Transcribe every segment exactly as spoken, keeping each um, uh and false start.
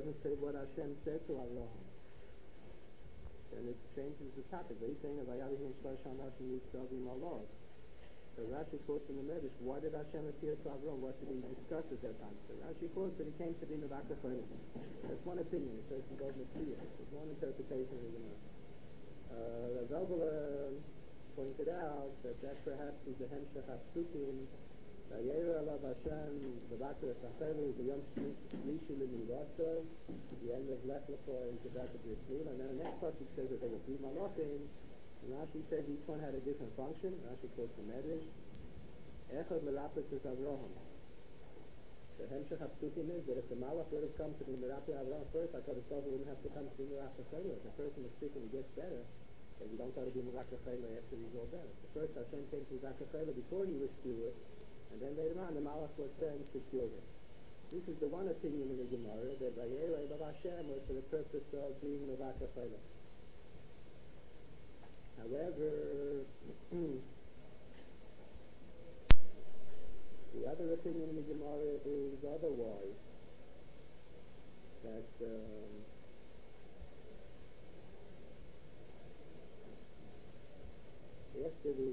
doesn't say what Hashem said to Avraham. And it changes the topic. But he's saying, Vayavim Shlosh Anashim Yitzavim Allah. So Rashi quotes in the Medrash, why did Hashem appear to Avraham? What did he discuss at that time? So Rashi quotes that he came to be Mevakah Cholim. That's one opinion. It says he goes Mitzvah. There's one interpretation of the Gemara. Uh, Zalbala pointed out that that perhaps is the Hemshech HaPsukim. Vayera Alav Hashem, Mevakah Chachelu, the Yom Shlishi L'Mivaso, the end of Lech Lecho is about the Brit Mil. And then the next part it says that there were three Malachim. And Rashi says each one had a different function. Rashi quotes the Medrash. Echad Merapet is Avraham. The Hemshech HaPsukim is that if the Malach would have come to be Merapet Avraham first, I thought it wouldn't have to come to be Merapet Chayla. If the person is sick and he gets better, then you don't try to be Merapet Chayla after he's all better. The first Hashem came to Merapet Chayla before he was cured, and then later on the Malach was sent to cure him. This is the one opinion in the Gemara that Vayera Elav Hashem was for the purpose of being Merapet Chayla. However, the other opinion in the Gemara is otherwise. That um, after the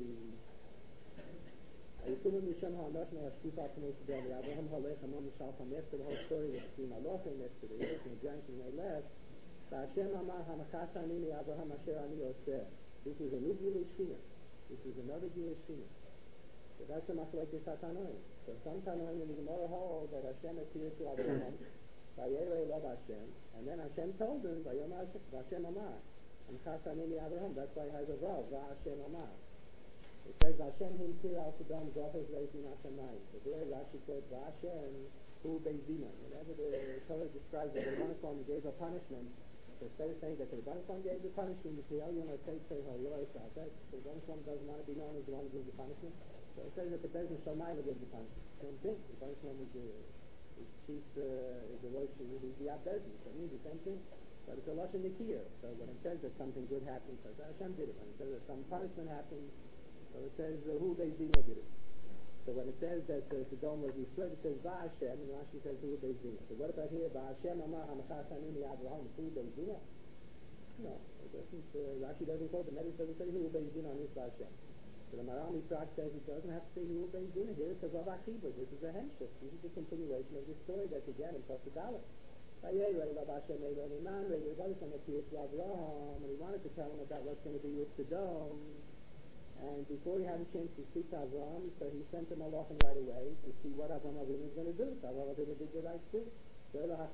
Ayukum Misham HaNashma Hashkifa Pnei Together, Abraham Halech Hamon Mishal Ham, after the whole story with the Malachim, after the Earth and the giants and they left, Hashem Amar Hamachas Anini Abraham Asher Ani Oseh. This is a new Jewish Shina. This is another Jewish Shina. So that's a machlekes Tanoim. So some Tanoim in the Gemara hold that Hashem appeared to Abraham, Vayera Elav Hashem, and then Hashem told him, Vayom Hashem Amar, Amchas Anini Abraham. That's why it has a vav, Va'Hashem Amar. It says Hashem Himtir Al Sodom Zoches Reisin Hashemayim. So there Rashi quotes Va'Hashem Hu Beizina. Whenever the Torah describes that the Rebbeinu Shalom gave a punishment, so instead of saying that the Rebbeinu Shalom gave the punishment, the Rebbeinu Shalom doesn't want to be known as the one who gives the punishment. So it says that the Beis Shamayim gives the punishment. Same thing. The Rebbeinu Shalom is the is chief, uh, is the Rosh, is the Abbezdin. So it means the same thing. But it's a Lashon Nikir. So when it says that something good happens, so Hashem did it. When it says that some punishment happens, so it says uh, who Beis Dina did it. So when it says that uh, the dome was destroyed, it says Va'Hashem, and Rashi says who Beis Dina. So what about here? Va'Hashem Amar Hamachas Anini Avraham who Beis Dina? No, it doesn't. Uh, Rashi doesn't quote the Medrash doesn't say who Beis Dina on this Va'Hashem. So the Maral Mitzvah says it doesn't have to say who Beis Dina. Here it says Av Achibur. This is a hemshech. This is the continuation of the story that began in Pasuk Aleph. Vayera Elav Hashem Eilon Iman. The Rebbeinu Shalom appeared to Avraham, and he wanted to tell him about what's going to be with Sodom. And before he had a chance to speak to Avraham, so he sent him Malachim right away to see what Avraham Avinu was going to do. So Avraham Avinu did the right thing. So Avraham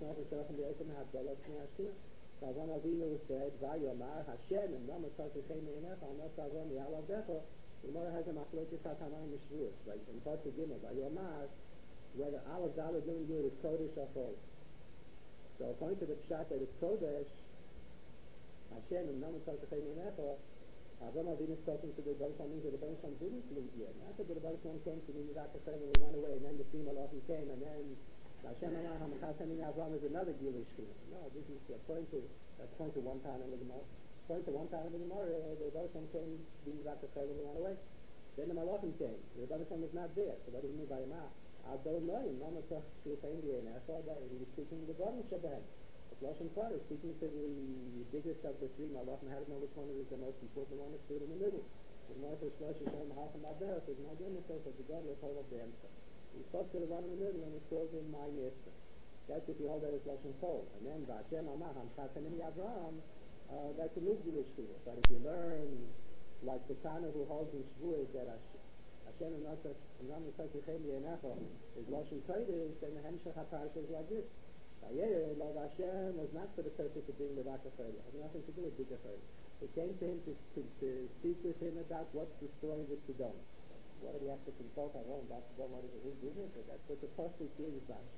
Avinu said, Vayomar Hashem, and Rama Tzadkei Meinecha, Amas Avraham Yalavecha. The Gemara has a machlokes Tanoim Mishvuos, right? In Pasuk Gimel, Vayomar, whether Aleph Dalet doing good is Kodesh or Chol. So according to the Pshat that it's Kodesh, Hashem and Rama Tzadkei Meinecha, Avraham Avinu is talking to the Rebbeinu Shalom, means that the Rebbeinu Shalom didn't leave yet. Not that the Rebbeinu Shalom came to the Mizrach Hashem and he went away, and then the three Malachim came, and then Hashem Amar Hamachas Anini Avraham is another Gilish Shina. No, this is according to that's according to one time in the Gemara. According to one time in the Gemara, the Rebbeinu Shalom came to the Mizrach Hashem and he went away. Then the Malachim came. The Rebbeinu Shalom was not there. So what does it mean by Amar? Adonai, Mama Tzadkei Meinecha, he was speaking to the Baruch Shabbat. Lashon Torah is speaking to the biggest of the three Malachim. How to know which one is the most important one? Is stood in the middle. The Martha Shlosh is on the half of my belt. There's no goodness of the God of all of the answer. He spoke to the one in the middle and he calls him my master. That's if you hold that as Lashon Torah. And then Va'Hashem Amar Hamchas Anini Avraham, that's a new Jewish Shina. But if you learn like the Tana who holds in Shavuos that Hashem and Rama Tzadkei Meinecha is Lashon Torah, then the Hemshech HaParsha is like this. Vayera Elav Hashem was not for the purpose of being the Mevakah Chayla. It had nothing to do with Bigah Chayla. It came to him to, to, to speak with him about what's the story with Sodom. What did he have to consult Avraham about Sodom? What is it, his business? But that's what the Pasuk here is about.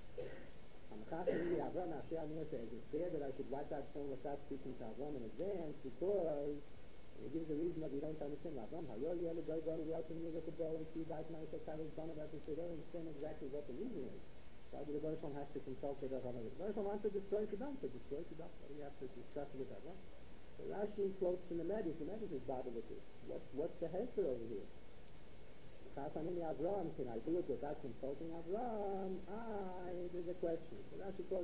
It's fair that I should wipe out some without speaking to Avraham in advance because it gives a reason that we don't understand Avraham. How you're the other guy going to go and look at the and see guys now check out his son about this. They don't understand exactly what the reason is. Why do the Rebbeinu Shalom have to consult with Avraham? The Rebbeinu Shalom wants to destroy Sodom, so destroy Sodom. What do you have to discuss with Avraham? So Rashi quotes in the Medrash. The Medrash is bothered with this. What's what's the hesed over here? Avraham, can I do it without consulting Avraham? Ah, there's a question. So Rashi quotes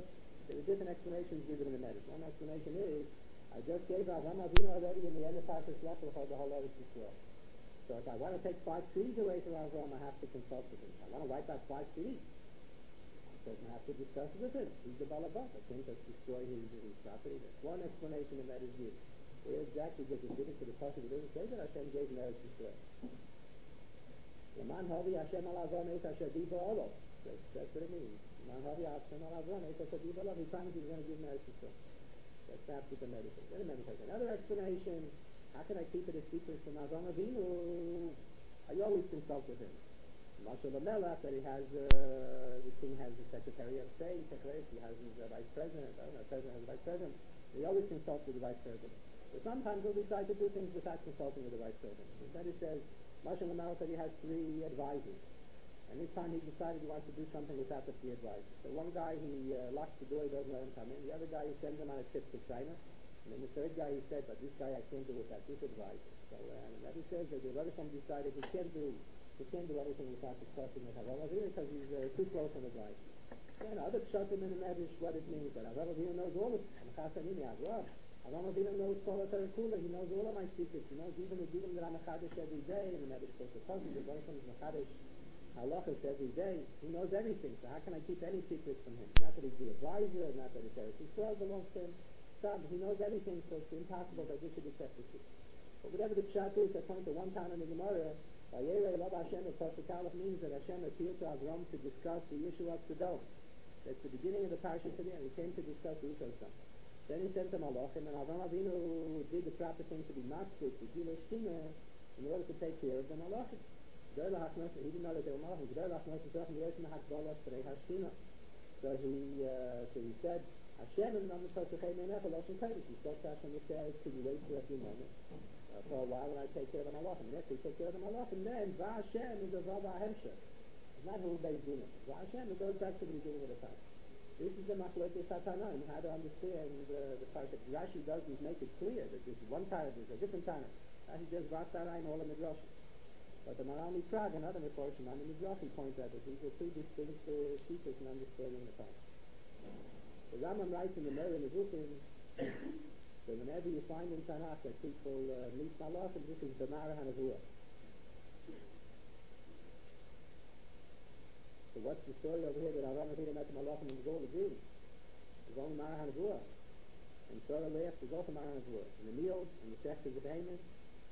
There are different explanations given in the Medrash. One explanation is, I just gave Avram Avinu already in the end of Parshas Lech Lecha the whole Eretz Yisrael. So if I want to take five trees away from Avram, I have to consult with him. If I want to wipe out five trees, I have to discuss with him. He's the Balabas. I can't just destroy his, his property. That's one explanation of that is given. Where exactly does it fit into the passage? It doesn't say that Hashem gave him Eretz Yisrael. Laman Havi Hashem al Avram es asher diba olo. That's, that's what it means. Laman Havi Hashem al Avram es asher diba olo. He promised he was going to give him Eretz Yisrael. That's perhaps what the medicine. Then the medicine. Another explanation, how can I keep it a secret from Avram Avinu? I always consult with him. Mashal Lamelach, that he has, uh, the king has the Secretary of State, he has his uh, Vice President, I don't know, President has a Vice President. He always consults with the Vice President. But sometimes he'll decide to do things without consulting with the Vice President. Then he says, Mashal Lamelach, that he has three advisors. And each time he decided he wants to do something without the three advisors. So one guy, he uh, locks the door, he doesn't let him come in. The other guy, he sends him on a trip to China. And then the third guy, he said, but this guy I can't do without this advisor. So, uh, and then he says that the other one decided he can't do He can't do anything without discussing with Harav Avinu because he's uh, too close on the guy. Then other pshatim in the Medrash, what it means, that Harav Avinu knows all of it. Harav Avinu knows Kol HaTorah Kula, he knows all of my secrets, he knows even the Dilim that I'm Mechadish every day, and the Medrash goes to Pasuk, the Baruch is Mechadish Halachas every day, he knows everything, so how can I keep any secrets from him? Not that he's the advisor, not that his Eretz Yisrael belongs to him, so he knows everything, so it's impossible that this should be kept a secret. But whatever the pshat is, according to one time in the Gemara, Vayere Lab Hashem of Pasuk Aleph means that Hashem appeared to Avram to discuss the issue of Sodom. That's the beginning of the parasha to the end. He came to discuss the issue of Sodom. Then he sent the Malachim, and Avram Avinu did the proper thing to be masked, to Gilei Shkina, in order to take care of the Malachim. He didn't know that they were Malachim. So he, uh, so he said, Hashem and Nam Pasukhay Meinach Eloshim Kodesh. He spoke to Hashem and said, could you wait for a few moments? Uh, for a while when I take care of the Malachim. And after you take care of the Malachim, then V'Hashem is a Vava Hemshech. It's not who Beis Dinim. V'Hashem, it goes back to the beginning of the parsha. This is the Machlokes HaTanaim, how to understand uh, the parsha. Rashi doesn't make it clear that this is one Tana, there's a different Tana. Rashi just brought Tanaim all the Midrashim. But the Marami Prague and other Midrashim on the Midrashi point out that these are two distinct uh, sheetas in understanding the parsha. The Rambam writes in the Meir Nevuchim that whenever you find in Tanakh that people uh, meet Malachim, this is B'mar HaNevuah. So what's the story over here that Avram Avinu met the Malachim and the Gold agreed? There's only Mar HaNevuah. And Torah left, there's also Mar HaNevuah. In the meal, in the sex of the behemoth,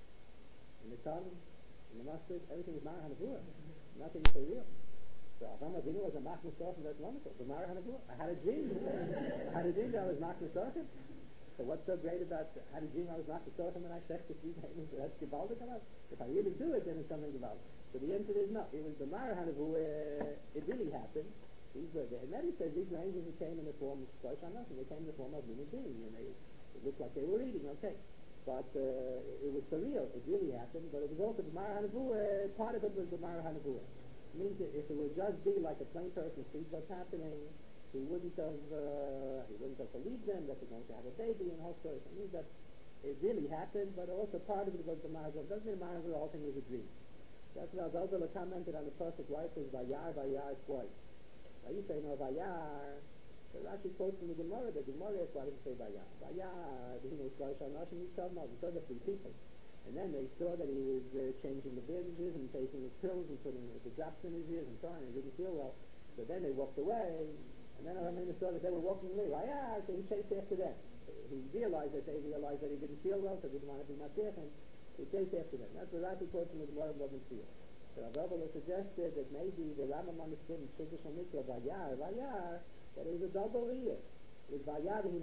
in the tongue, in the mustard, everything is Mar HaNevuah. Nothing is for real. So Avram Avinu was a Machmas Torah, that's wonderful. The Mar HaNevuah. I had a dream. I had a dream that I was Machmas Torah. So what's so great about I had a dream I was Machmas Torah when I checked the three behemoths? That's Gebaldik about. If I really do it, then it's something Gebaldik. So the answer is no. It was the Mar HaNevuah. It really happened. These were there. And then he says these were angels who came in the form of Shlosh HaNashim. They came in the form of human beings, and they it looked like they were eating. Okay. But uh, it was for real. It really happened. But it was also the Mar HaNevuah. Part of it was the Mar HaNevuah. It means that if it would just be like a plain person sees what's happening, he wouldn't have uh, he wouldn't have believed them that they're going to have a baby and whole story. It means that it really happened, but also part of it was the Mar HaNevuah. It doesn't mean the Mar HaNevuah the whole thing was a dream. That's what Al-Zalzala commented on the pasuk why it says Vayar, Vayar twice. Now you say no Vayar. So Rashi quotes from the Gemara. The Gemara is why does it say Vayar? Vayar, the Hinei Shlosh HaNashim Yisrael, no, he saw the three people. And then they saw that he was uh, changing the bandages and taking his pills and putting the drops in his ears and so on, and he didn't feel well. So then they walked away, and then I mean, saw that they were walking away. Vayar, so he chased after them. He realized that they realized that he didn't feel well, so he didn't want to be Mashiach, and he chased after them. That's what Rashi quotes from the Gemara of Love and Fear. So Rabbi suggested that maybe the Rambam understood in Shidduch HaMikra, Vayar, Vayar, that it was a double ear. With Vayar, he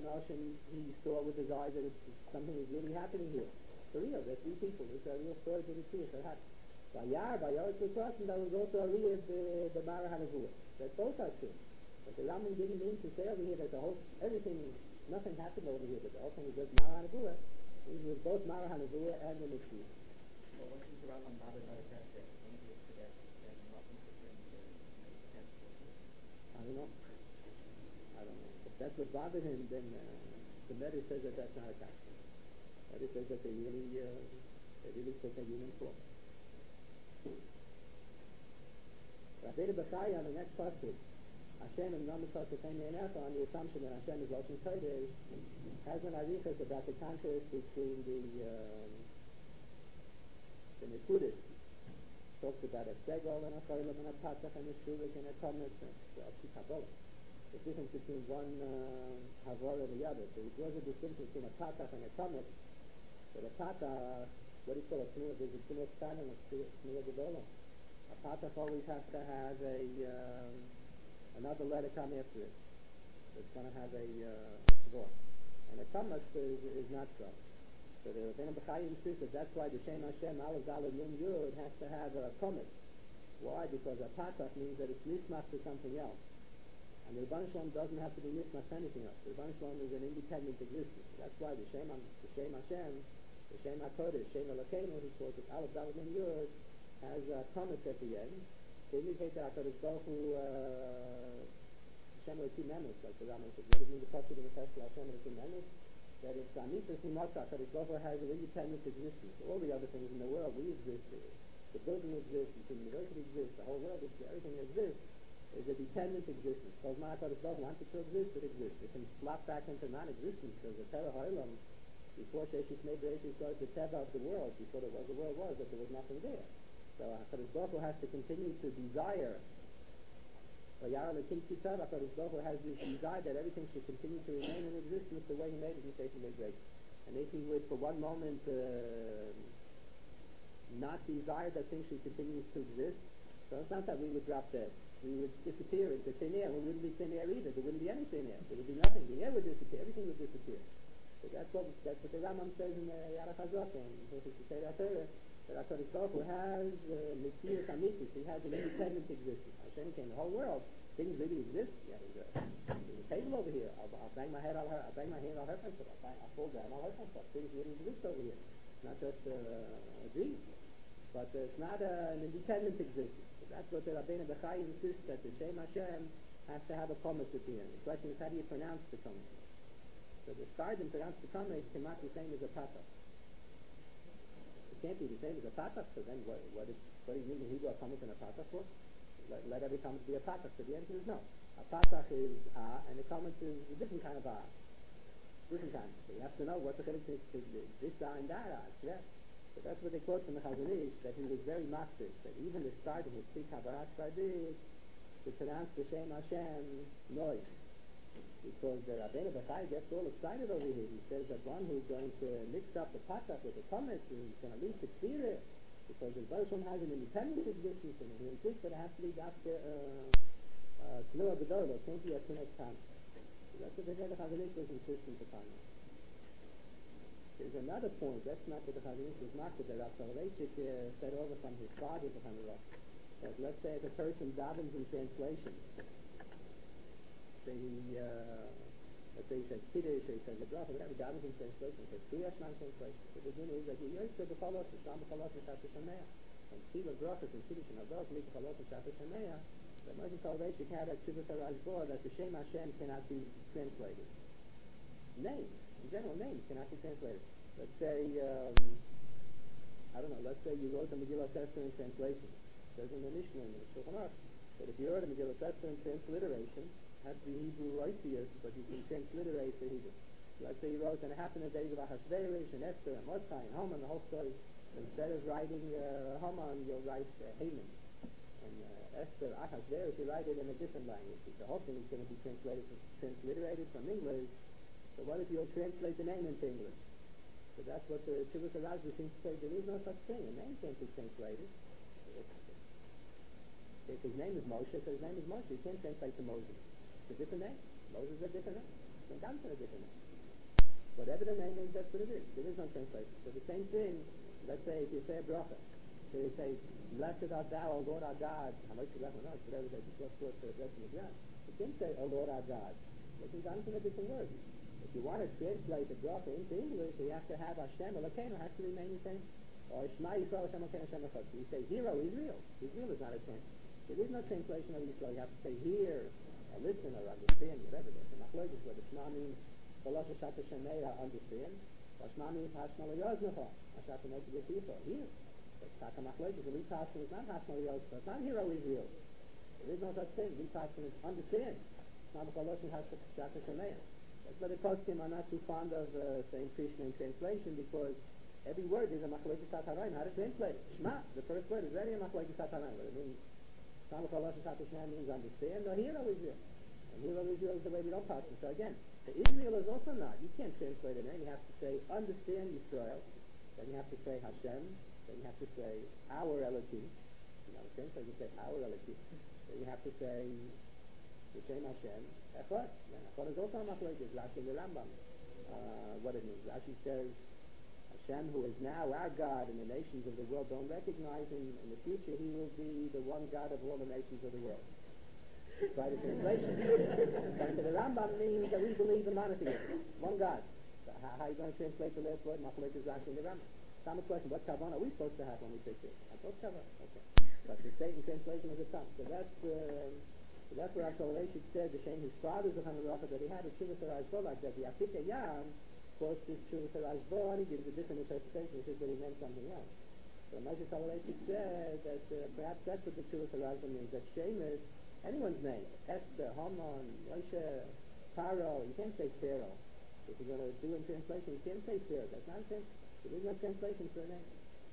he saw with his eyes that it's, something is really happening here. For real, there's three people. It's a real story to the truth. Vayar, Vayar is the person that was also a real the the Mar HaNevuah. That both are true. But the Rambam didn't mean to say over here that the whole everything, nothing happened over here, but the whole thing was just Mar HaNevuah. It was both Mar HaNevuah and the Mitzvah. Well, what is the Rambam bothered by the fact that when he was forget that Malachim took him to make a test for him? I don't know. I don't know. If that's what bothered him, then uh, the Medrash says that that's not a kasha. The Medrash says that they really, uh, they really took a human form. Rabbeinu Bechai on the next pasuk Hashem and Namatzot Enecha on the assumption that Hashem is Loshen Kodesh has an arichas about the contrast between the um, the Nekudas. Talks about a segol and a cholim and a patach and a shulik and a tomet and a shikabol. The difference between one uh, havor and the other. So it was a distinction between a patach and a tomet. But a patach, what do you call a tnua? There's a tnua ktan and a tnua gedola. A patach always has to have a um, another letter come after it. It's going to have a uh, and a tomet is, is not so. So the Rebbeinu B'chai insists that that's why the Shem Hashem Aleph Daled Nun Yud has to have a komet. Why? Because a patach means that it's nismach to something else. And the Rebbeinu Shalom doesn't have to be nismach to anything else. The Rebbeinu Shalom is an independent existence. That's why the Shem, the Shem Hashem, the Shem HaKodesh, Shem Elokeinu, he calls it Aleph Daled Nun Yud, has a komet at the end to indicate that HaKadosh Baruch Hu Hashem Elokim Emes, like the Rambam says. What does it mean to touch it in the text of Hashem Elokim Emes? That it's Amitas Imotza, that it Gopher has an independent existence. All the other things in the world, we exist. The building exists, the university exists, the whole world exists, everything exists is a dependent existence. Because Ma'akadosh Baruch Hu wants it to exist, it exists. It can flop back into non-existence because the Terah Ha'olam, before Sheshis Mei Bereshit started the Teva of the world, before the world, the world was, that there was nothing there. So HaKadosh Baruch Hu has to continue to desire. HaKadosh Baruch Hu has this desire that everything should continue to remain in existence the way He made it in Sheshis Mei Bereshit. And if He would for one moment uh, not desire that things should continue to exist, so it's not that we would drop dead. We would disappear into thin air. We wouldn't be thin air either. There wouldn't be any thin air. There would be nothing. The air would disappear. Everything would disappear. So that's what that's what the Rambam says in the Yarach HaZochah. And he say that earlier, that HaKadosh Baruch Hu has Metzius Amitis. He has an independent existence. Hashem came the whole world. Things really exist. Yeah, there's a, there's a table over here. I'll, I'll bang my head. I'll, I'll bang my hand. I'll hurt myself. I'll, bang, I'll fall down. I'll hurt myself. Things really exist over here. It's not just uh, a dream. But uh, it's not uh, an independent existence. So that's what the Rabbeinu B'chai insists, that the Shem Hashem has to have a komet at the end. The question is, how do you pronounce the komet? So the Sardim pronounce the komet cannot be the same as a patach. It can't be the same as a patach, so then what, what, is, what do you need in Hebrew a komet and a patach for? Let, let every komet be a patach. So the answer is no. A patach is a, and a komet is a different kind of a. Different kind. So you have to know what the chiluk is. This a and that a. Yeah. So that's what they quote from the Chazon Ish, that he was very master, that even the start of his Tzik HaBarat Sardik to pronounce the Shem Hashem noise. Because the Rabbeinu B'chai gets all excited over here. He says that one who's going to mix up the patach with the komet is going to lead to kfirah, because the Baruch has an independent existence, and he insists that it has to be after Tnua Gedola, it can't be a Tnua Ktan. So that's what the Chazon Ish was insistent upon. There's another point, that's not what the Chazon Ish was marked, that Rav Soloveitchik uh, said over from his father to Hanarach. That let's say if a person davens in translation, say he, uh, let's say he says Kiddush, or he says a bracha, whatever, davens in translation, he says Kriyas Shema translation. So the din is that you say B'chalot, Sham B'chalot, Shabbos Shemeah. And Tziva brachas and Kiddush and Avos, make B'chalot, Shabbos Shemeah. But Moshe Soloveitchik had a Tziva Rajbor that the Shem Hashem cannot be translated. Names, in general, names cannot be translated. Let's say, um, I don't know, let's say you wrote the Megillah Esther in translation. It says in the Mishnah, in the Shulchan Aruch, that if you wrote a Megillah Esther in transliteration, it has to be Hebrew Roitius, but you can transliterate the Hebrew. Let's say you wrote, and it happened in the days of Ahasuerus and Esther and Mordechai and Haman, the whole story. Instead of writing uh, Haman, you'll write uh, Haman. And uh, Esther, Ahasuerus, you write it in a different language. The whole thing is going to be translated, transliterated from English. So what if you'll translate the name into English? So that's what the Chivuk HaRazba seems to say. There is no such thing. A name can't be translated. If his name is Moshe, so his name is Moshe. You can't translate to Moses. It's a different name. Moses is a different name. And God's a different name. Whatever the name is, that's what it is. There is no translation. So the same thing, let's say if you say a bracha, so you say, blessed art thou, O Lord our God. How much you left on us, whatever they just brought to the rest of the God. You can't say, O Lord our God. It can come from a different word. If you want to translate the bracha into English, you have to have Hashem Elokeinu has to remain the same. Or Shema Yisrael Hashem Elokeinu Hashem Echad. You say hero Israel. Israel is not a translation. There is no translation of Israel. You have to say hear, or listen, or understand, whatever. There's a machlokes where the Shema means Balash Hashat Shemei, understand. Or Shema means Hashma L'Yoznecha, Hashat Shemei to get people. Hear. But Taka machlokes, the Lee Tashma is not Hashma L'Yoznecha. It's not hero Israel. There is no such thing. We Paskin understand. That's why the poskim are not too fond of uh, saying Krishna in translation, because every word is a machlokes hatarayim. How to translate it? Shema, the first word is already a machlokes hatarayim. What it means, Samachalosh Hatashna means understand, or hear, O Israel. And hear, O Israel is the way we don't pass it. So again, the Israel is also not. You can't translate it. Then you have to say understand Yisrael. Then you have to say Hashem. Then you have to say our Elohim. You understand? So you say our Elohim. Then you have to say Hashem Hashem, Echad. Echad is also a machlokes. Rashi and the Rambam. Uh, what it means. Rashi says, Hashem, who is now our God, and the nations of the world don't recognize him. In the future, he will be the one God of all the nations of the world. By the translation. But the Rambam means that we believe in monotheism. One God. So how, how are you going to translate the last word? Machlokes Rashi and the Rambam. Common question, what kavan are we supposed to have when we say this? I thought kavan. Okay. But the Satan translation is a tongue. So that's... Uh, So that's what Axel Rashid said, the shame his father's the kind of offer that he had, a Chuvas HaRashba, like that the Apika Yam quotes this Chuvas HaRashba, and he gives a different interpretation, he says that he meant something else. So Moshe Rashid said that uh, perhaps that's what the Chuvas HaRashba means, that shame is anyone's name, Esther, Haman, Moshe, Paro, you can't say Pharaoh. If you're going to do in translation, you can't say Pharaoh, that's not a translation. There is no translation for a name.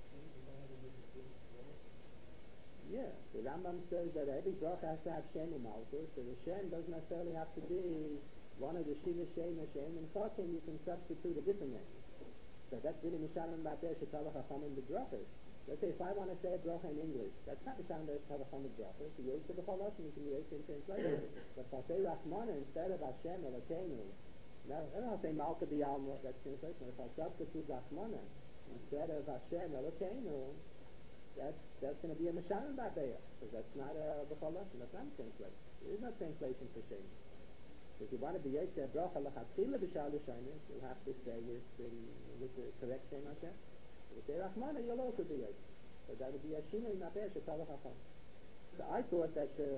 Yeah, the Rambam says that every bracha has to have Shem and Malchus, so the Shem doesn't necessarily have to be one of the Shiva, Shem, and Shem, and Chotim, you can substitute a different name. So that's really Mishalim Bater Shetala Chacham in the brachas. Let's say if I want to say a bracha in English, that's not Mishalim Bater Shetala Chacham in the brachas, you use it the whole Lashon, you can use it in translation. But if I say Rachmana instead of Hashem or Elokeinu, I don't know if I say Malka B'Yalma, that's translation, if I substitute Rachmana instead of Hashem or Elokeinu, That's that's going to be a Mishalim Babeya, because that's not a B'chol Lashon, that's not a translation. There is no translation for Shem. If you want to be Yetzer Bracha L'Chatchila B'Shal L'Shonis, you'll have to say with the, with the correct Shem Hashem. If you say Rachmana, you'll also be Yetzer. So that would be a Shinoi Mabeh Shetal L'Chacham. So I thought that uh,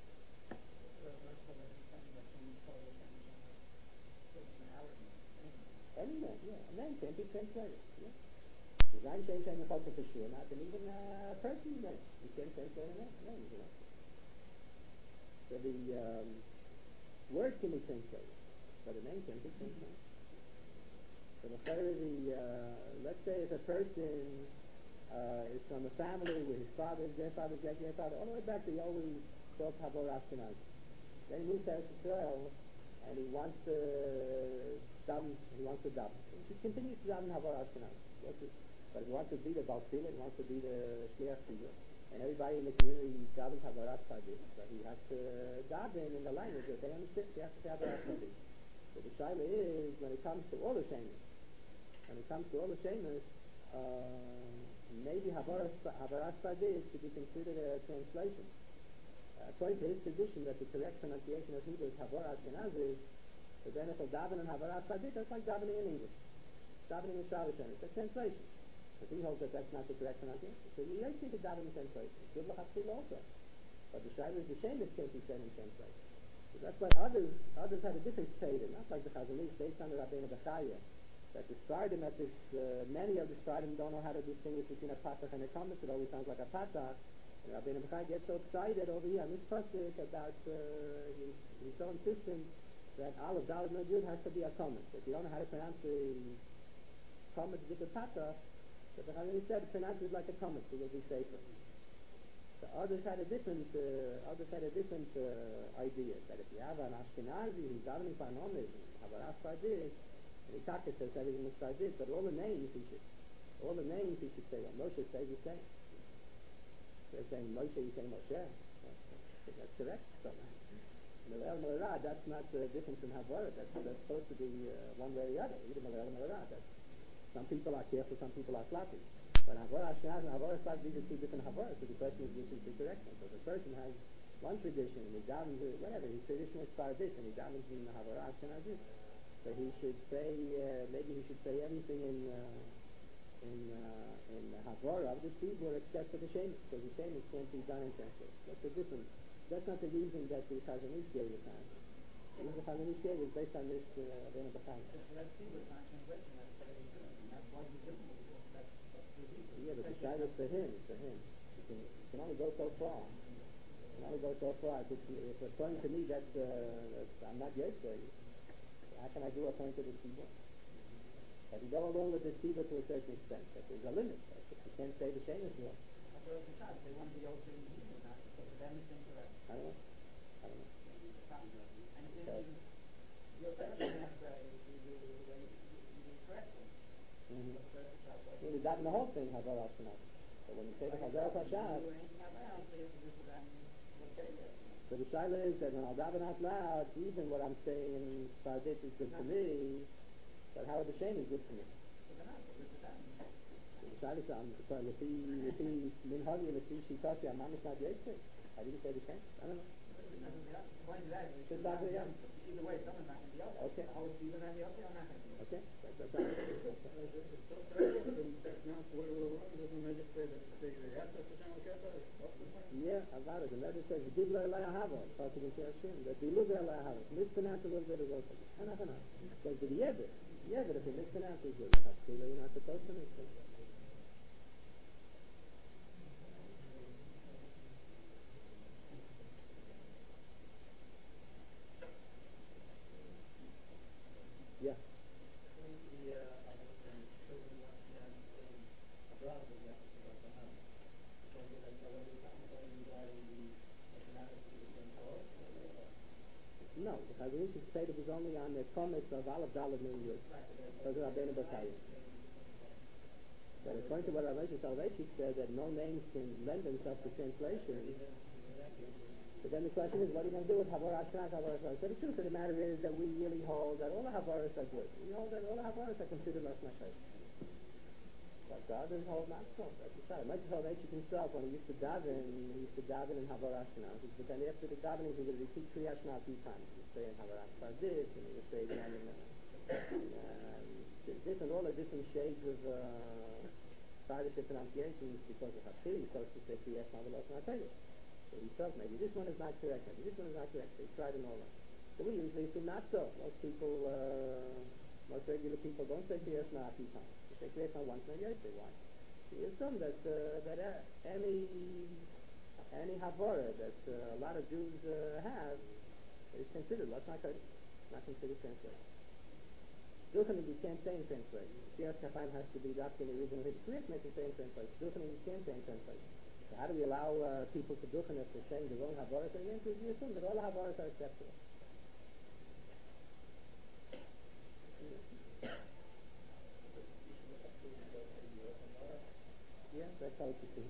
any name, yeah, a name can't be translated. Yeah. Design Shem Shem Nechal for sure, not and even a uh, person's name. You can't translate a name. name you know. So the um, word can be translated, but a name can't be translated. So the third of the, uh, let's say if a person uh, is from a family where his father, his grandfather, great grandfather, all the way back they always spoke Havor Ashkenazi. Then he moves to Eretz Yisrael and he wants to daven, he wants to daven. He continues to daven Havor Ashkenazi. But he wants to be the Baltila, he wants to be the Shliach Tzibur, and everybody in the community davens Havarat Sadik, so he has to daven in the language that they understand. He has to say Havarat Sadik. So the shaila is, when it comes to all the shemus, when it comes to all the shemus, uh, maybe Havarat Sadik should be considered a translation. Uh, according to his tradition, that the correct pronunciation of Hebrew is Havarat Ashkenazi, but then if a daven in Havarat Sadik, that's like davening in English. Davening in Shalish, it's a translation. But he holds that that's not the correct pronunciation. So you don't think it's davening in translation. It's good l'chatchila also. But the Shaila is the shame that can't be said in translation. So that's why others others had a different statement, not like the Chazon Ish, based on the Rabbeinu Bechaya, that the Sfardim, that this, uh, many of the Sfardim don't know how to distinguish between a Patach and a Kamas. It always sounds like a Patach. And Rabbeinu Bechaya gets so excited over here on this pasuk about, uh, he's, he's so insistent that Aleph, Dalet, Nun, Yud has to be a Kamas. If you don't know how to pronounce the Kamas with the Patach, so the Chazon Ish said, pronounce it like a Kamas, so you'll be safer. So others had a different, uh, others had a different uh, idea, that if you have an Ashkenazi who's davening for an Omed, Havaras Sadik, and the Taka says everything is Sadik, but all the names he should, all the names he should say, what Moshe says he's saying. They're saying Moshe, you say Moshe. That's, that's correct. So, Malel Malarad, that's not uh, different from Havara. That's, that's supposed to be uh, one way or the other. Either Malel Malarad. Some people are careful, some people are sloppy. But Havara Ashkenaz and Havara Slav, these are two different Havaras. So the question is, which is the correct one? So if a person has one tradition, and he davens, whatever, his tradition is Fardish, and he davens in Havara Ashkenazis, so he should say, uh, maybe he should say everything in uh, in uh, in Havara of the Tzibur except for the Shemus, because the Shemus can't be done in translation. That's a different. That's not the reason that the Chazon Ish gave it time. The reason the Chazon Ish gave is based on this Rabbeinu Bechaya. Yeah, but the shayla is for him, it's for him. You can, you can only go so far. I only go so far. If, it's, if according to me that's, uh, that's I'm not Yosef, how can I do according to the Tzibur? But you go along with the Tzibur to a certain extent. But there's a limit. Like, if you can't say the same as well. Well, the child, they want to be also in the not so for them it's incorrect. I don't know. I don't know. And then okay. you, your next way is you do the way you, you do correctly. Mm-hmm. So the child, like, well, that in the whole thing, Havar Ashkenaz. So when you say the Havar Hashem, so the Shaila is that when I'll daven out loud, even what I'm saying in Sfardit is good for me, but how the Shem is good for me. So the Shaila is, I'm sorry, Lefi, Lefi, Minhagi, Lefi, Shitasi, I'm not Yosef. I didn't say the Shem. I don't know. Either way, someone's not going to be okay. Okay. The whole season and the okay, I'm not going to be okay. That's that's right. Yeah, about it. The letter says, "Dibla la hava." Talking to Hashem, that the luga la hava. Mispronounce a little bit is okay. Enough, enough. Because the yever, yever, if you mispronounce it, you're not supposed to mispronounce. Yeah. No, because the Rishon said it was only on the comments of Aleph Daled Nun Yud. Because of Rabbeinu Bakayim. But according to what Rav Moshe Soloveitchik said, that no names can lend themselves to translation. But then the question is, what are you going to do with Havar Ashkenaz, Havar Ashkenaz? So the truth of the matter is that we really hold that all the Havaras are good. We hold that all the Havaras are considered Lashon HaKodesh. But the others hold not so. That's the shot. Moshe Soloveitchik himself, when he used to daven, he used to daven in Havar Ashkenaz. But then after the davening, he would repeat Kriya Shema a few times. He would say in Havar Ashkenaz this, and he would say again in um, different, all the different shades of uh, Spanish pronunciations because of Hashir. He chose to say Kriya Shema Lashon HaKodesh. So he felt maybe this one is not correct, maybe this one is not correct. So he tried them all. So we usually assume not so. Most people, uh, most regular people don't say Kriya Shema a few times. They say Kriya Shema once, maybe I say why. We assume that uh, that uh, any any Havara that uh, a lot of Jews uh, have is considered Lashon HaKodesh, not considered translation. Duchening you can't say in translation. Siyas Kafayim has to be adopted in the original Hebrew. Kriyas makes it say in translation. Duchening you can't say in translation. So how do we allow uh, people to duchen if they're saying their own Havaras? So the answer is we assume that all the Havaras are acceptable. Yeah, that's how it's assumed.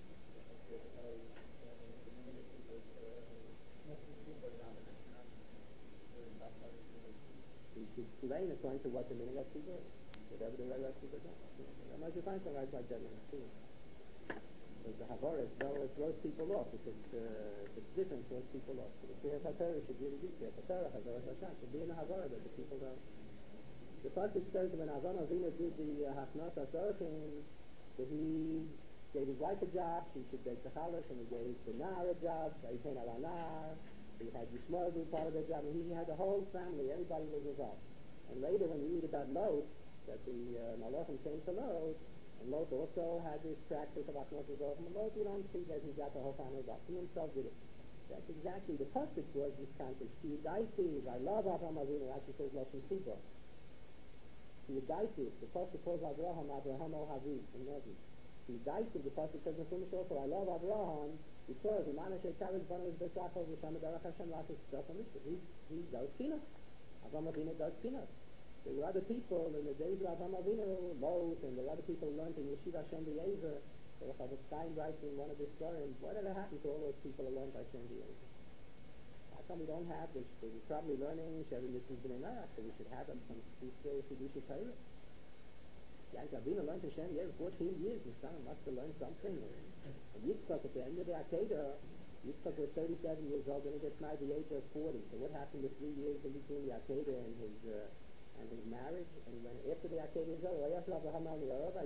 We should explain according to what the meaning of people is. Whatever the regular people do. I'm not sure find something like that in the school. Because the Havaras, though it throws people off. If it's, uh, if it's different, it throws people off. So the Kriyas HaTorah should really be Kriyas HaTorah, Havaras Hashem. Should be in the Havara that the people don't. The Pasuk says when Avram Avinu did the Hafnas HaSorachim, that he gave his wife a job, she should bake the chalash, and he gave the Nar a job, Vayitein al Nar, he had Yishmael do part of the job, and he had the whole family, everybody was involved. And later when you read about Lot, that the uh, Malachim came to Lot, and Lot also had this practice of Hafnas HaSorachim, and Lot we don't see that he got the whole family involved. He himself did it. That's exactly, the Pasuk was this context. Ki Yidaiti, I love Avram Avinu, actually says Lashon Tzibur. Yudaitiv, the Pasuk calls Abraham, Abraham Ohavi, in Nevi. Yudaitiv, the Pasuk says in Chumash also, I love Abraham, because Imana Sheikavich Banu Besachov, Vishama Darach Hashem, Lachis Tzachah Mitzvah. He, he does Kinas. Abraham Avinu does Kinas. There were other people in the days of Abraham Avinu, Lot, and there were other people who learned in Yeshiva Hashem B'Yezer. So Chavetz Chaim writes in one of his stories, what did happen to all those people who learned Hashem B'Yezer? How come we don't have this? We're probably learning Shevi Mitzvahs B'nai Noach, so we should have them some Chidushei Torah. Yaakov Avinu learned Hashem yeah, fourteen years. His son must have learned something. And Yitzchak at the end of the Akedah, Yitzchak was thirty-seven years old, and he gets married at the age of forty. So what happened the three years in between the Akedah and his uh, and his marriage? And when after the Akedah is over, what happened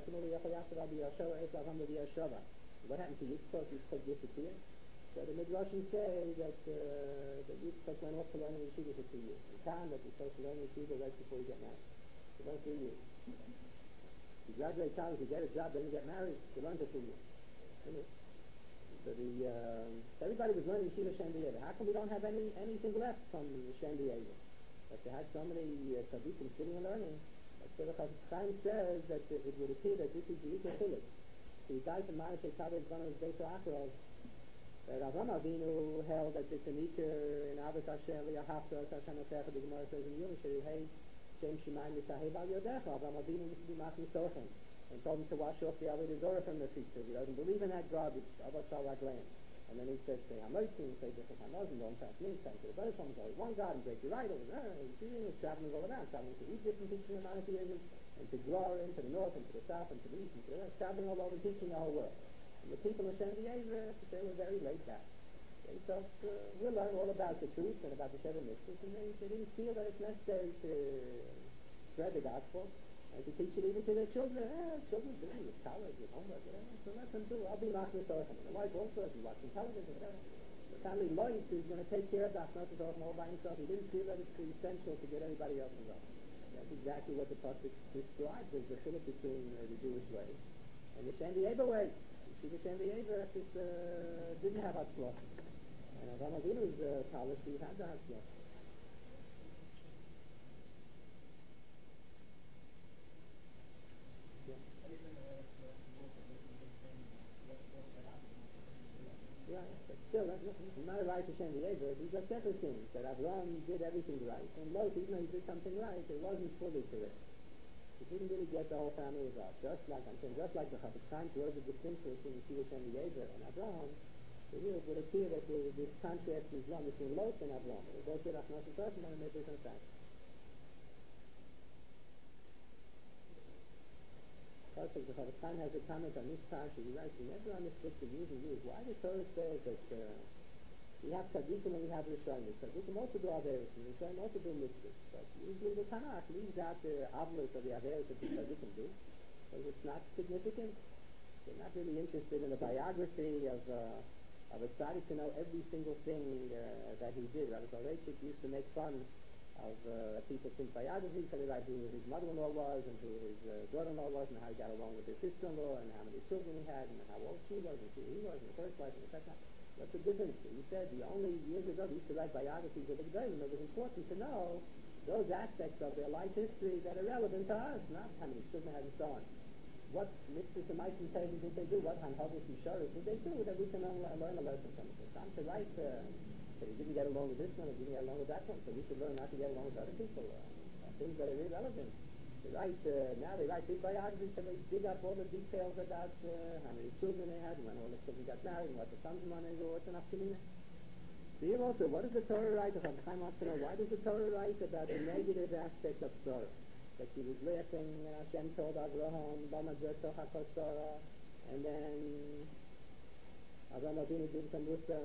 to Yitzchak? Yitzchak disappeared. So the Midrashim say that uh, that Yitzchak went off to learn in Yeshiva for two years. The time that you're supposed to learn in Yeshiva right before you get married. You learn three years. You graduate college, you get a job, then you get married, you learn for two years. Finish. You So the um, everybody was learning Shiva Shem B'Yever. How come we don't have any anything left from Shem B'Yever? But they had so many uh, tzaddikim sitting and learning. But the Chafetz Chaim says that it, it would appear that this is the Ikar Chilik. So he died from Marashe Kabbalah one of his Beis Achros. Avram Avinu held that it's an Ikar in Avos Hashem V'Yahavta Hashem Echecha. The Gemara says in Yom Shiri Hey Shem Shemayim Yisahev Al Yodecha. Avram Avinu used to be Machmi Sorchem and told him to wash off the Avodah Zorah from the feet. So he doesn't believe in that garbage. Avos Shalak Land. And then he says, say, I'm waiting, say, this is my nose, and don't pass me, thank you. The brother told him, one God, and break your idols. Uh, he's traveling all around, traveling to Egypt and teaching the monotheism, and to Glora, and to the north, and to the south, and to the east, and to the west, traveling all over, teaching the whole world. And the people of Shem B'Yever, they were very laid back. They thought, uh, we'll learn all about the truth and about the Sheva Mitzvahs, and they, they didn't feel that it's necessary to spread the gospel, and to teach it even to their children. Eh, children doing with college, with homework, whatever. So let them do. I'll be Machmas Orchem. And the wife also, if you're watching television, whatever. The family Lois is going to take care of that, not Orchem all by himself. He didn't feel that it's essential to get everybody else involved. That's exactly what the Pasuk describes as the chiluk between uh, the Jewish way and the Shem B'Yever way. You see, the Shem B'Yever uh, didn't have Hatzlach. And Avram Avinu's uh, policy had the Hatzlach. Right, but still, that's not, not right to Shem B'Yever. These are separate things. That Avram did everything right, and Lot, even though he did something right, it wasn't fully correct. He didn't really get the whole family involved. Just like I'm saying, just like the Chafetz Chaim draws a distinction between Shiva Shem B'Yever and Avram, so here it would appear that the, this contrast is one between Lot and Avram. They both did Achnas Hashem and they different things. Also, the Chafetz Chaim has a comment on this parsha. He writes, he never understood the years and years why the Torah says that uh, we have tzaddikim and we have rishonim. Tzaddikim also do averos, and rishonim also do mitzvahs. But usually the Tanakh leaves out the avlos or the averos that the tzaddikim do, because it's not significant. They're not really interested in the biography of uh, of a tzaddik to know every single thing uh, that he did. Rabbi Soloveitchik used to make fun of uh, people's biographies, so they write who his mother-in-law was, and who his uh, daughter-in-law was, and how he got along with his sister-in-law, and how many children he had, and how old she was, and who he was, and the first wife, and et cetera. What's the difference? He said the only years ago they used to write biographies of the Gedolim. It was important to know those aspects of their life history that are relevant to us, not how many children had and so on. What mitzvahs and mitzvahs and tables did they do? What hanhavos and sharas did they do that we can learn, learn a lesson from it? It's time to write uh, that he didn't get along with this one, or didn't get along with that one, so we should learn not to get along with other people. Uh, things that are irrelevant. They write, uh, now they write big biographies, and they dig up all the details about uh, how many children they had, and when all the children got married, and what the sons' money were, what's enough to mean. So here also, what does the Torah write? The Chafetz Chaim wants to know, why does the Torah write about the negative aspect of Torah? That she was laughing, and Hashem told Abraham, Bama Zertoch HaKos Torah, and then Abraham Avinu did some Musa,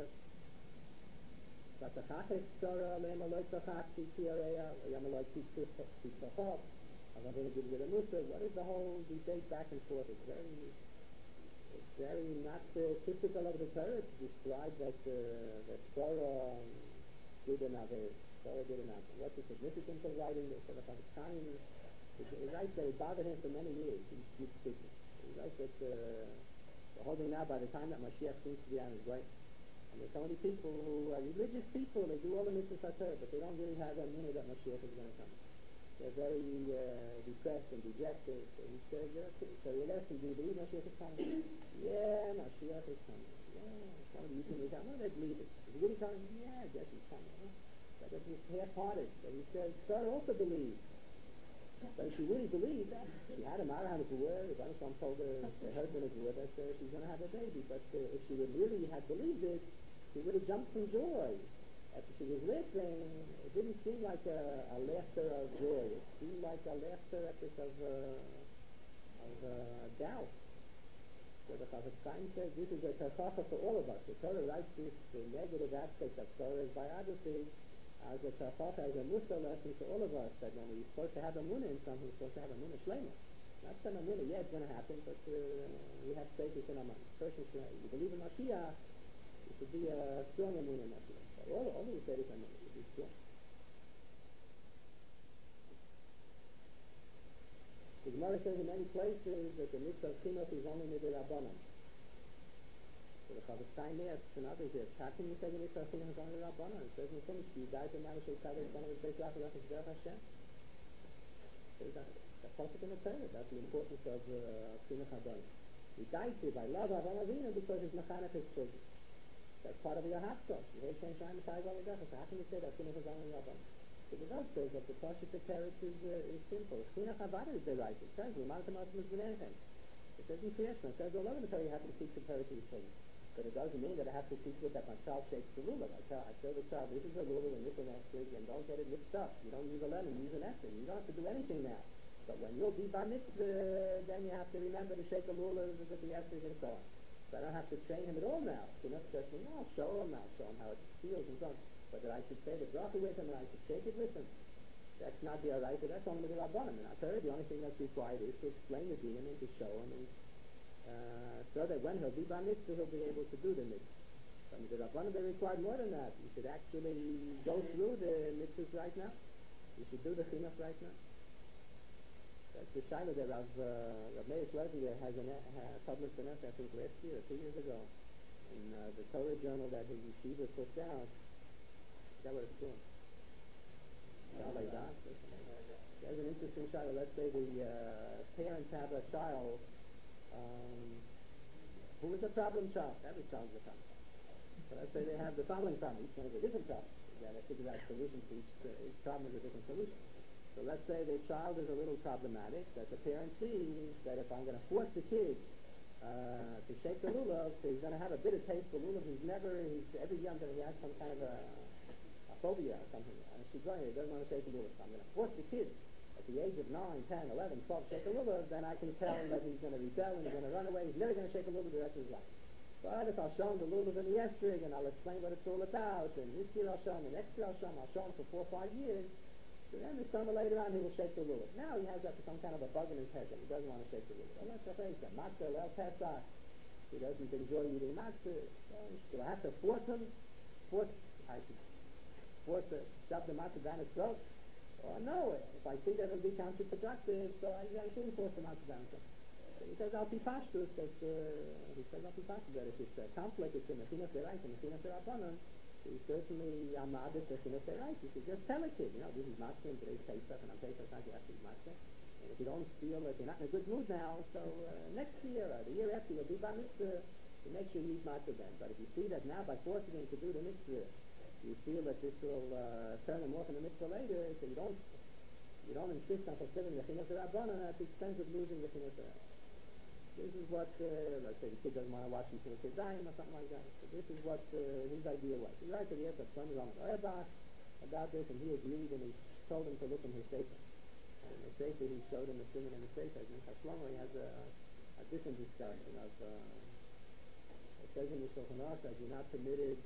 Vatachachek Torah, Le'em Eloi Tochach, Ki Areya, Yam Eloi Ki Tochach, Abraham Avinu did with a Musa. What is the whole debate back and forth? It's very, it's very not uh, typical of the Torah to describe that uh, that Torah um, did another, Torah did another. What's the significance of writing this? So the Chafetz Chaim, he writes that it bothered him for many years. He keeps speaking. He writes that uh, we're holding now by the time that Mashiach seems to be on his way. And there's so many people who are religious people, they do all the mitzvahs HaTorah, but they don't really have a minute that Mashiach is going to come. They're very uh, depressed and dejected. So he says, okay, so you're asking, do you believe Mashiach is coming? Yeah, Mashiach is coming. Yeah, some of you can read, well, they believe it. Is he really coming? Yeah, I guess he's coming. Huh? But it's just half-hearted. So he says, Sarah also believes. But if she really believed that, she had a Mara Nevuah, the Baruch told her, her husband Nevuah, that uh, she's going to have a baby. But uh, if she would really had believed it, she would have jumped from joy. After she was laughing, it didn't seem like a, a laughter of joy. It seemed like a laughter of, uh, of uh, doubt. So the Chafetz Chaim says this is a tachacha for all of us. The Torah writes this uh, negative aspect of Torah's biography as a tachacha, as a mussar lesson to all of us, that when we're supposed to have a munah in something, we're supposed to have a munah shlema. Not some munah, yeah, it's going to happen, but uh, we have faith in our mind. Person shlema. You believe in Mashiach, it should be a strong munah in Mashiach. So all, all the faith in Mashiach should be strong. The Gemara says in many places that the mitzvah of chinuch is only midrabanan. So the Chavis Chaim asks and others asks, how can you say the mitzvah chinuch is only Rabbanon? It says in the Chumash, you died to now shall tzaddik son of his base lachas lachas derech Hashem. So that that's also in the Torah. That's the importance of chinuch Rabbanon. He died to by love of Avinu because he's mechanech his children. That's part of your haftarah. You hate Shem Shai Mitzvah only derech. So how can you say that chinuch is only Rabbanon? So the Rav says that the Pasha Teretz is uh, is simple. Chinuch Avada is the right. It says l'maltem asim is v'nenchem. It says in Kriyashma, it says all over the Torah you have to teach the Torah to your children. But it doesn't mean that I have to teach it that my child shakes the lulav. I tell, I tell the child, this is a lulav and this is an esrig, and don't get it mixed up. You don't use a lemon, use an esrig. You don't have to do anything now. But when you'll be bar mitzvah, then you have to remember to shake the lulav with the esrig and so on. So I don't have to train him at all now. So not just, well, I'll show him, I'll show him how it feels and so on. But that I should say the bracha with him and I should shake it with him. That's not the Araita, that's only the Rabbanim. And I tell you, the only thing that's required is to explain the din and to show him, and uh, so that when he'll be bar mitzvah, he'll be able to do the mitzvah. I mean, the Rabbanim, they required more than that. You should actually go through the mitzvahs right now. You should do the chinuch right now. That's the shaila that Rav, uh, Rav Meir Schlesinger has an, uh, published an essay, I think, last year or two years ago, in uh, the Torah journal that his yeshiva puts out. Is that what it's called? Like that. There's an interesting shaila. Let's say the uh, parents have a child um, who is a problem child. Every child is a problem. So let's say they have the following problem. Each one is a different problem. You got to figure out solutions to each, uh, each problem is a different solution. So let's say the child is a little problematic, that the parent sees that if I'm going to force the kid uh, to shake the lulav, so he's going to have a bitter taste for lulav. He's never, he's, every year he has some kind of a, a phobia or something. And she's going, he doesn't want to shake the lulav. So I'm going to force the kid at the age of nine, ten, eleven, twelve, shake a lulav, then I can tell him that he's going to rebel and he's going to run away. He's never going to shake a lulav the rest of his life. But if I'll show him the lulav and the esrig, and I'll explain what it's all about, and this year I'll show him, and next year I'll show him, I'll show him for four or five years, so then the summer later on he will shake the lulav. Now he has that some kind of a bug in his head that he doesn't want to shake the lulav. Well, that's the thing. Matzah, El Pesach, he doesn't enjoy eating matzah. Well, do I have to force him? Force, I should force to shove the matzah down his throat? Or no, if I see that it'll be counterproductive, so I, I shouldn't force the matzah down his throat. He says, I'll be pashtus, that, uh, he says, I'll be pashtus, that if it's a conflict between the chinuch deraisa and the chinuch derabanan, he certainly amadis the chinuch deraisa. He should just tell a kid, you know, this is matzah, and today's Pesach, and on Pesach time you have to eat matzah. And if you don't feel that you're not in a good mood now, so uh, next year, or the year after, you'll be bar mitzvah, so make sure you eat matzah then. But if you see that now, by forcing him to do the mitzvah, you feel that this will uh, turn him off in the mitzvah later, so you don't, you don't insist on fulfilling the chinuch derabanan at the expense of losing the chinuch deraisa. This is what, uh, let's say the kid doesn't want to watch until the kid dying or something like that. So this is what uh, his idea was. He writes that he has a son Ramat Auerbach about this, and he agreed, and he told him to look in his sefer. And in the sefer he showed him the simon in the sefer. In Chashlomo he has a, a different discussion of, uh, it says in the Shulchan Aruch that you're not permitted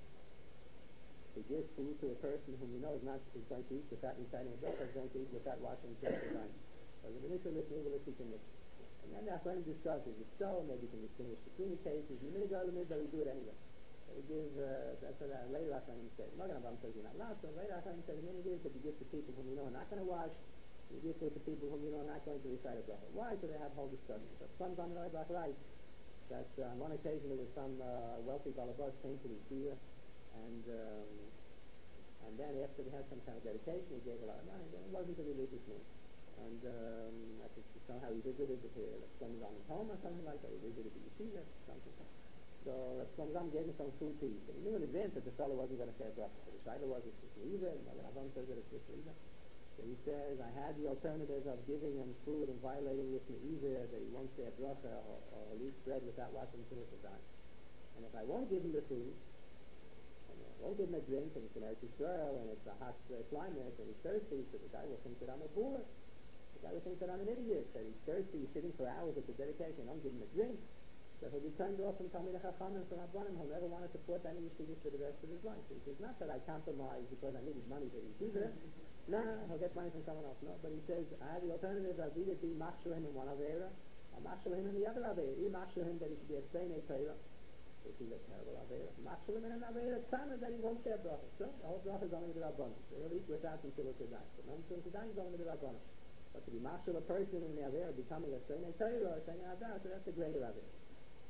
to give food to a person whom you know is not is going to eat without reciting a bracha, is going to eat without washing his hands. So the minister listening will listen to mitzvah. And then the Achronim discuss, is it so? Maybe you can distinguish between the cases. The minute is that we do it anyway. So we give, uh, that's what uh, later Achronim say. Magen Avraham says you're not allowed, so later Achronim say the minute is that you give to people whom you know are not going to wash, you give it to people whom you know are not going to recite a bracha. Why? So they have whole discussions. But some Ramat Auerbach writes that uh, on one occasion there was some uh, wealthy balabas came to the yeshiva, and um, and then after they had some kind of dedication, he gave a lot of money. Then it wasn't a religious meeting. And um, I think somehow he visited the Shlomo Zalman's home or something like that. He visited the yeshiva or something. So Shlomo Zalman gave him some food to eat. But he knew in advance that the fellow wasn't going to say a bracha. So the shaila was, it's just leave it. And Magen Avraham says that it's just leave it. So he says, I had the alternative of giving him food and violating this me'ivah that he won't say a bracha or, or eat bread without washing his hands. And if I won't give him the food, and I won't give him a drink, and it's in Eretz Yisrael, and it's a hot uh, climate, and he's thirsty, so the guy will think that I'm a boor. The guy will think that I'm an idiot, that he's thirsty, he's sitting for hours at the dedication, I don't give him a drink. So he'll be turned off from Talmidei Chachamim, from Rabbanim, he'll never want to support any yeshivas for the rest of his life. So he says, not that I compromise because I needed money for yeshiva. No, he'll get money from someone else. No, but he says, I have the alternative of either be machshel him in one avera, or machshel him in the other avera. Either machshel him that he should be a seinei Torah, which is a terrible avera. Machshel him in an avera tzana that he won't say a bracha. So the whole bracha is only the Rabbanim. So he'll eat without until it's done. But not until it's done, he's only the Rabbanim. But to be machshel a person in the avera becoming a seinei Torah or seinei avera, so that's a greater avera.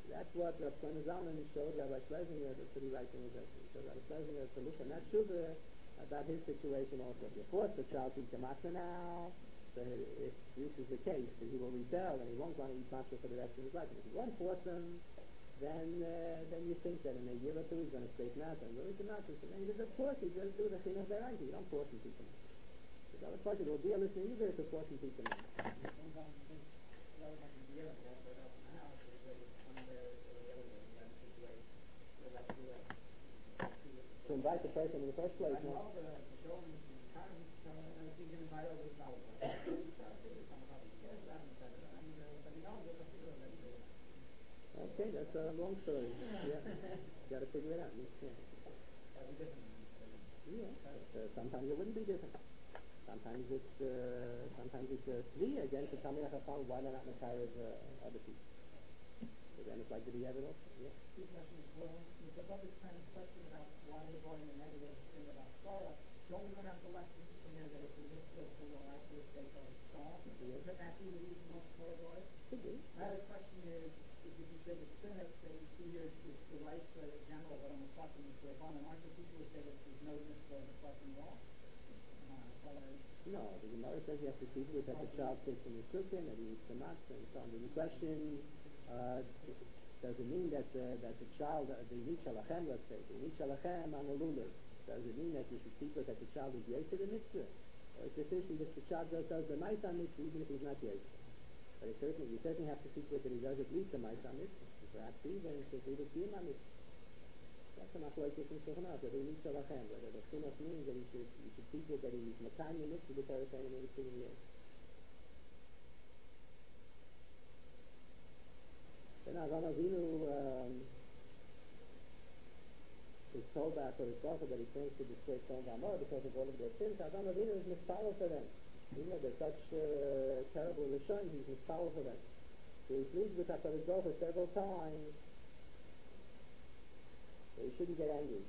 That's what Rav Shlomo Zalman showed Rabbi Schlesinger, that's what he writes in his essay. So Rabbi Schlesinger to look at that Shuvah about his situation also. If you force the child to eat the matzah now, so if this is the case, then he will rebel and he won't want to eat matzah for the rest of his life. And if you won't force him, then uh, then you think that in a year or two he's going to straighten out and will eat the matzah. So then you just force, you just do the chinuch deraisa. You don't force him to eat the matzah. So the other question, it will be a listening either to force him to eat the matzah. Sometimes I think that would have to be able to have right off in the house, or whether it's one way or the other way. You got to situation. So that's the way. To invite the person in the first place. I know the show him the time, so I think you can invite over his knowledge. Okay, that's a long story. Yeah, you got to figure it out. Yeah. Yeah. But, uh, sometimes it wouldn't be different. Sometimes it's uh, sometimes it's a tzvi against the Talmid Chacham. Why not Makar of uh, other people? So then it's like to be evident. Yeah. Two questions. Well, the public kind of question about why we're going the negative thing about Sarah. Don't we learn out the lesson from there that it's a mitzvah to lie for the sake of Sarah? Yeah. Could that be the reason why Sarah lied? Could be. My other question is, if you say the sinners that you see here is the rice uh, general, but I'm talking this way, aren't there people who say that there's no mitzvah of fucking law? No, the Gemara says you have to see to it that the child sits in the sukkah and that he eats the matzah and so on. The question, uh, does it mean that uh, that the child, uh, the Nicha Lachem, let's say, the Nicha Lachem on the lulav, does it mean that you should see to it that the child is yet to the mitzvah? Or it's sufficient if the child does, does the Maisa mitzvah even if he's not yet? But it certainly, you certainly have to see to it that he does at least the Maisa mitzvah. Perhaps even to do the Kiyama mitzvah. That's a machlokes in Shulchan Aruch, whether he needs to lachem, whether the chinuch means that he should, you should teach it that he's makayim the mitzvah, the Torah saying in the years. Then Avram Avinu um, is told by HaKadosh Baruch Hu that he thinks to destroy Sodom and Gomorrah because of all of their sins. Avram Avinu is mispalel for them. Even though they're such uh, terrible Rishon, he's mispalel for them. So he pleads with HaKadosh Baruch Hu several times. So you shouldn't get angry.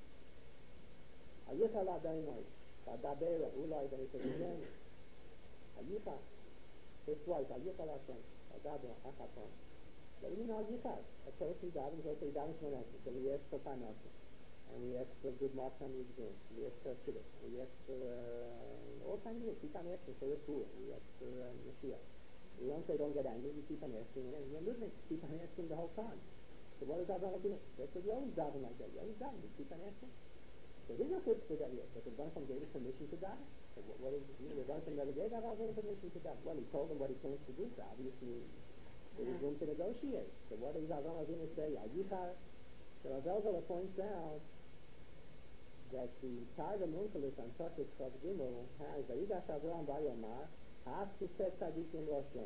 Ayicha la'adainoi, ba'dabera, ulai, then he says again, Ayicha, says twice, Ayicha la'ashem, ba'dabera, achaton. But even Ayicha, a person davens, okay, davens monesis, so we ask for parnasa, and we ask for good marks on the exam, we ask for shidduch, we ask for uh, all kinds of things, keep on asking for a fool, we ask for uh, Mashiach. We don't say don't get angry, we keep on asking, and we're listening, keep on asking the whole time. So what does Avram Avinu? That's what you always daven like that. You always daven. You keep on asking. So there's no good for that yet. But the Rebbeinu gave us permission to daven. So what, what is it? The Rebbeinu never gave Avram Avinu permission to daven. Well, he told him what he plans to do. So obviously there was room to negotiate. So what does Avram Avinu say? Ayichar. So Rav Elzala points out that the Targum Unkelis on Tosfos Chav Gimel has Vayigash Avram Vayomar Haf Tifet Tzadikim Roshem.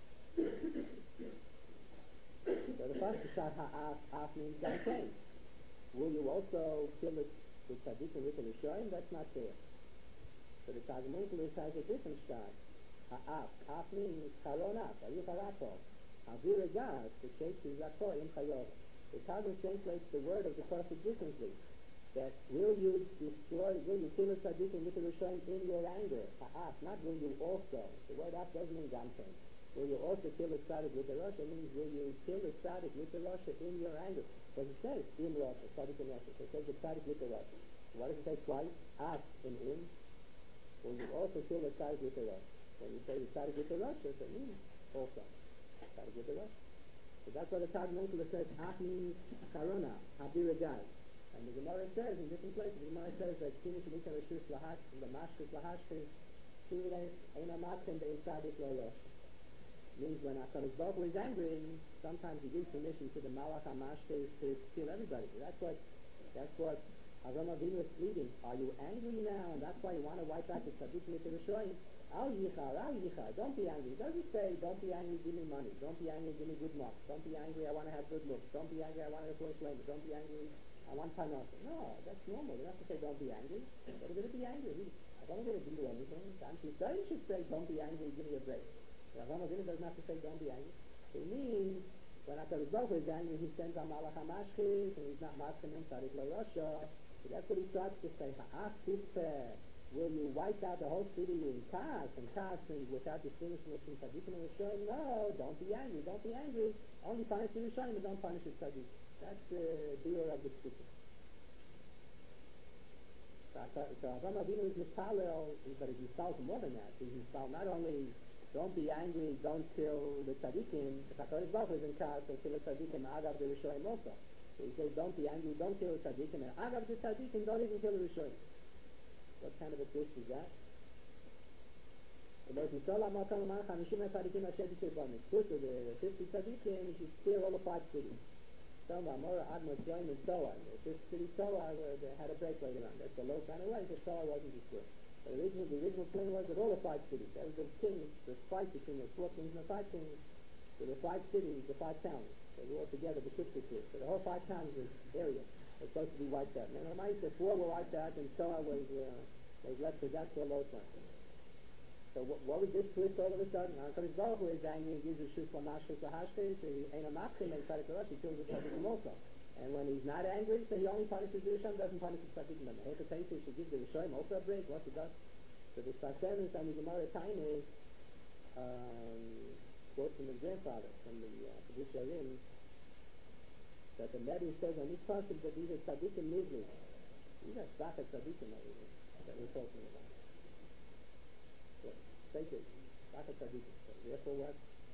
So the first shot ha'af, ha'af means gamkein. Will you also kill it with tzaddikim with the rishonim? That's not fair. So the Targum Unkelis has a different shot. Ha'af, ha'af means charonaf, ayucharato. Avir egas, the shape is zakor in chayov. The Targum translates the word of the prophet differently. That will you destroy, will you kill a tzaddikim with the rishonim in your anger? Ha'af, not will you also. The word af doesn't mean gamkein. Will you also kill a tzaddik with the Rasha? Means will you kill a tzaddik with the Rasha in your anger? Because it says in Rasha, tzaddik in Rasha. So it says the tzaddik with the Rasha. What does it say twice? Af in in. Will you also kill a tzaddik with the Rasha? When you say the tzaddik with the Rasha, it means also tzaddik with the Rasha. So that's what the Targum Unkelis says. Af means karuna, habiragai. And the Gemara says in different places. The Gemara says that kinish mikar rishus lahash, the mashkis lahashkis, kivre eina matkin be'im tzaddik lo Rasha. Means when HaKadosh Baruch Hu is angry, sometimes he gives permission to the Malach HaMashkes to kill everybody. That's what that's what Avram Avinu is pleading. Are you angry now? And that's why you want to wipe out the tzaddikim with the rishonim. Al yichar, al yichar. Don't be angry. It doesn't say don't be angry, give me money. Don't be angry, give me good marks. Don't be angry, I want to have good looks. Don't be angry, I want to have first language. Don't be angry, I want parnasa. No, that's normal. You don't have to say don't be angry. What are going to be angry? I don't want to do anything. Don Shmuel should say don't be angry, give me a break. Avram Avinu doesn't have to say don't be angry. It means when HaKadosh Baruch Hu is angry, he sends on Malach HaMashkes, and he's not masking him, Tzadik Lo Rasha. So that's what he starts to say. Ha'af tispeh. will you wipe out the whole city in Kas, and Kas, and without distinguishing between Tzaddikim and Rishonim? No, don't be angry, don't be angry. Only punish the Rishonim and don't punish the Tzaddik. That's the biur of the Tzaddik. So Avraham Avinu is mispalel, but he's mispalel for more than that. He's mispalel not only don't be angry, don't kill the tzaddikim. The HaKadosh Baruch Hu is in Kas, so kill the tzaddikim, agav the Rishonim also. So he says don't be angry, don't kill the tzaddikim, and agav the tzaddikim, don't even kill the Rishonim. What kind of a twist is that? The fifty tzaddikim, you should clear all the five cities. Some Amora, Admos, Yoim, and Zohar. The fifth city, Zohar, they had a break later on. That's the low kind of way, so Zohar wasn't destroyed. But originally, the original plan was that all the five cities, that was the kings, the fight between the four kings and the five kings, so the five cities, the five towns, they were all together, the shifted clear. So the whole five towns, this area, was supposed to be wiped out. And the four were wiped out, and Zohar was, uh, was left for that for a low time. So what, what was this twist all of a sudden? HaKadosh Baruch Hu is angry and gives a shus l'mashchus l'hashkes, he ain't a machzim, and tzaddik he kills the tzaddikim also. And when he's not angry, so he only punishes the Rishon, doesn't punish the tzaddikim. And the Hepatesi should give the Rishon also a break, once he does. So the Sfasemis and the Gemara time is, um, quote from his grandfather, from the Kedush Yarim, that the Medrash says on this passage that these are tzaddikim nizli. These are shvachat tzaddikim that we're talking about. Take it. So therefore, what?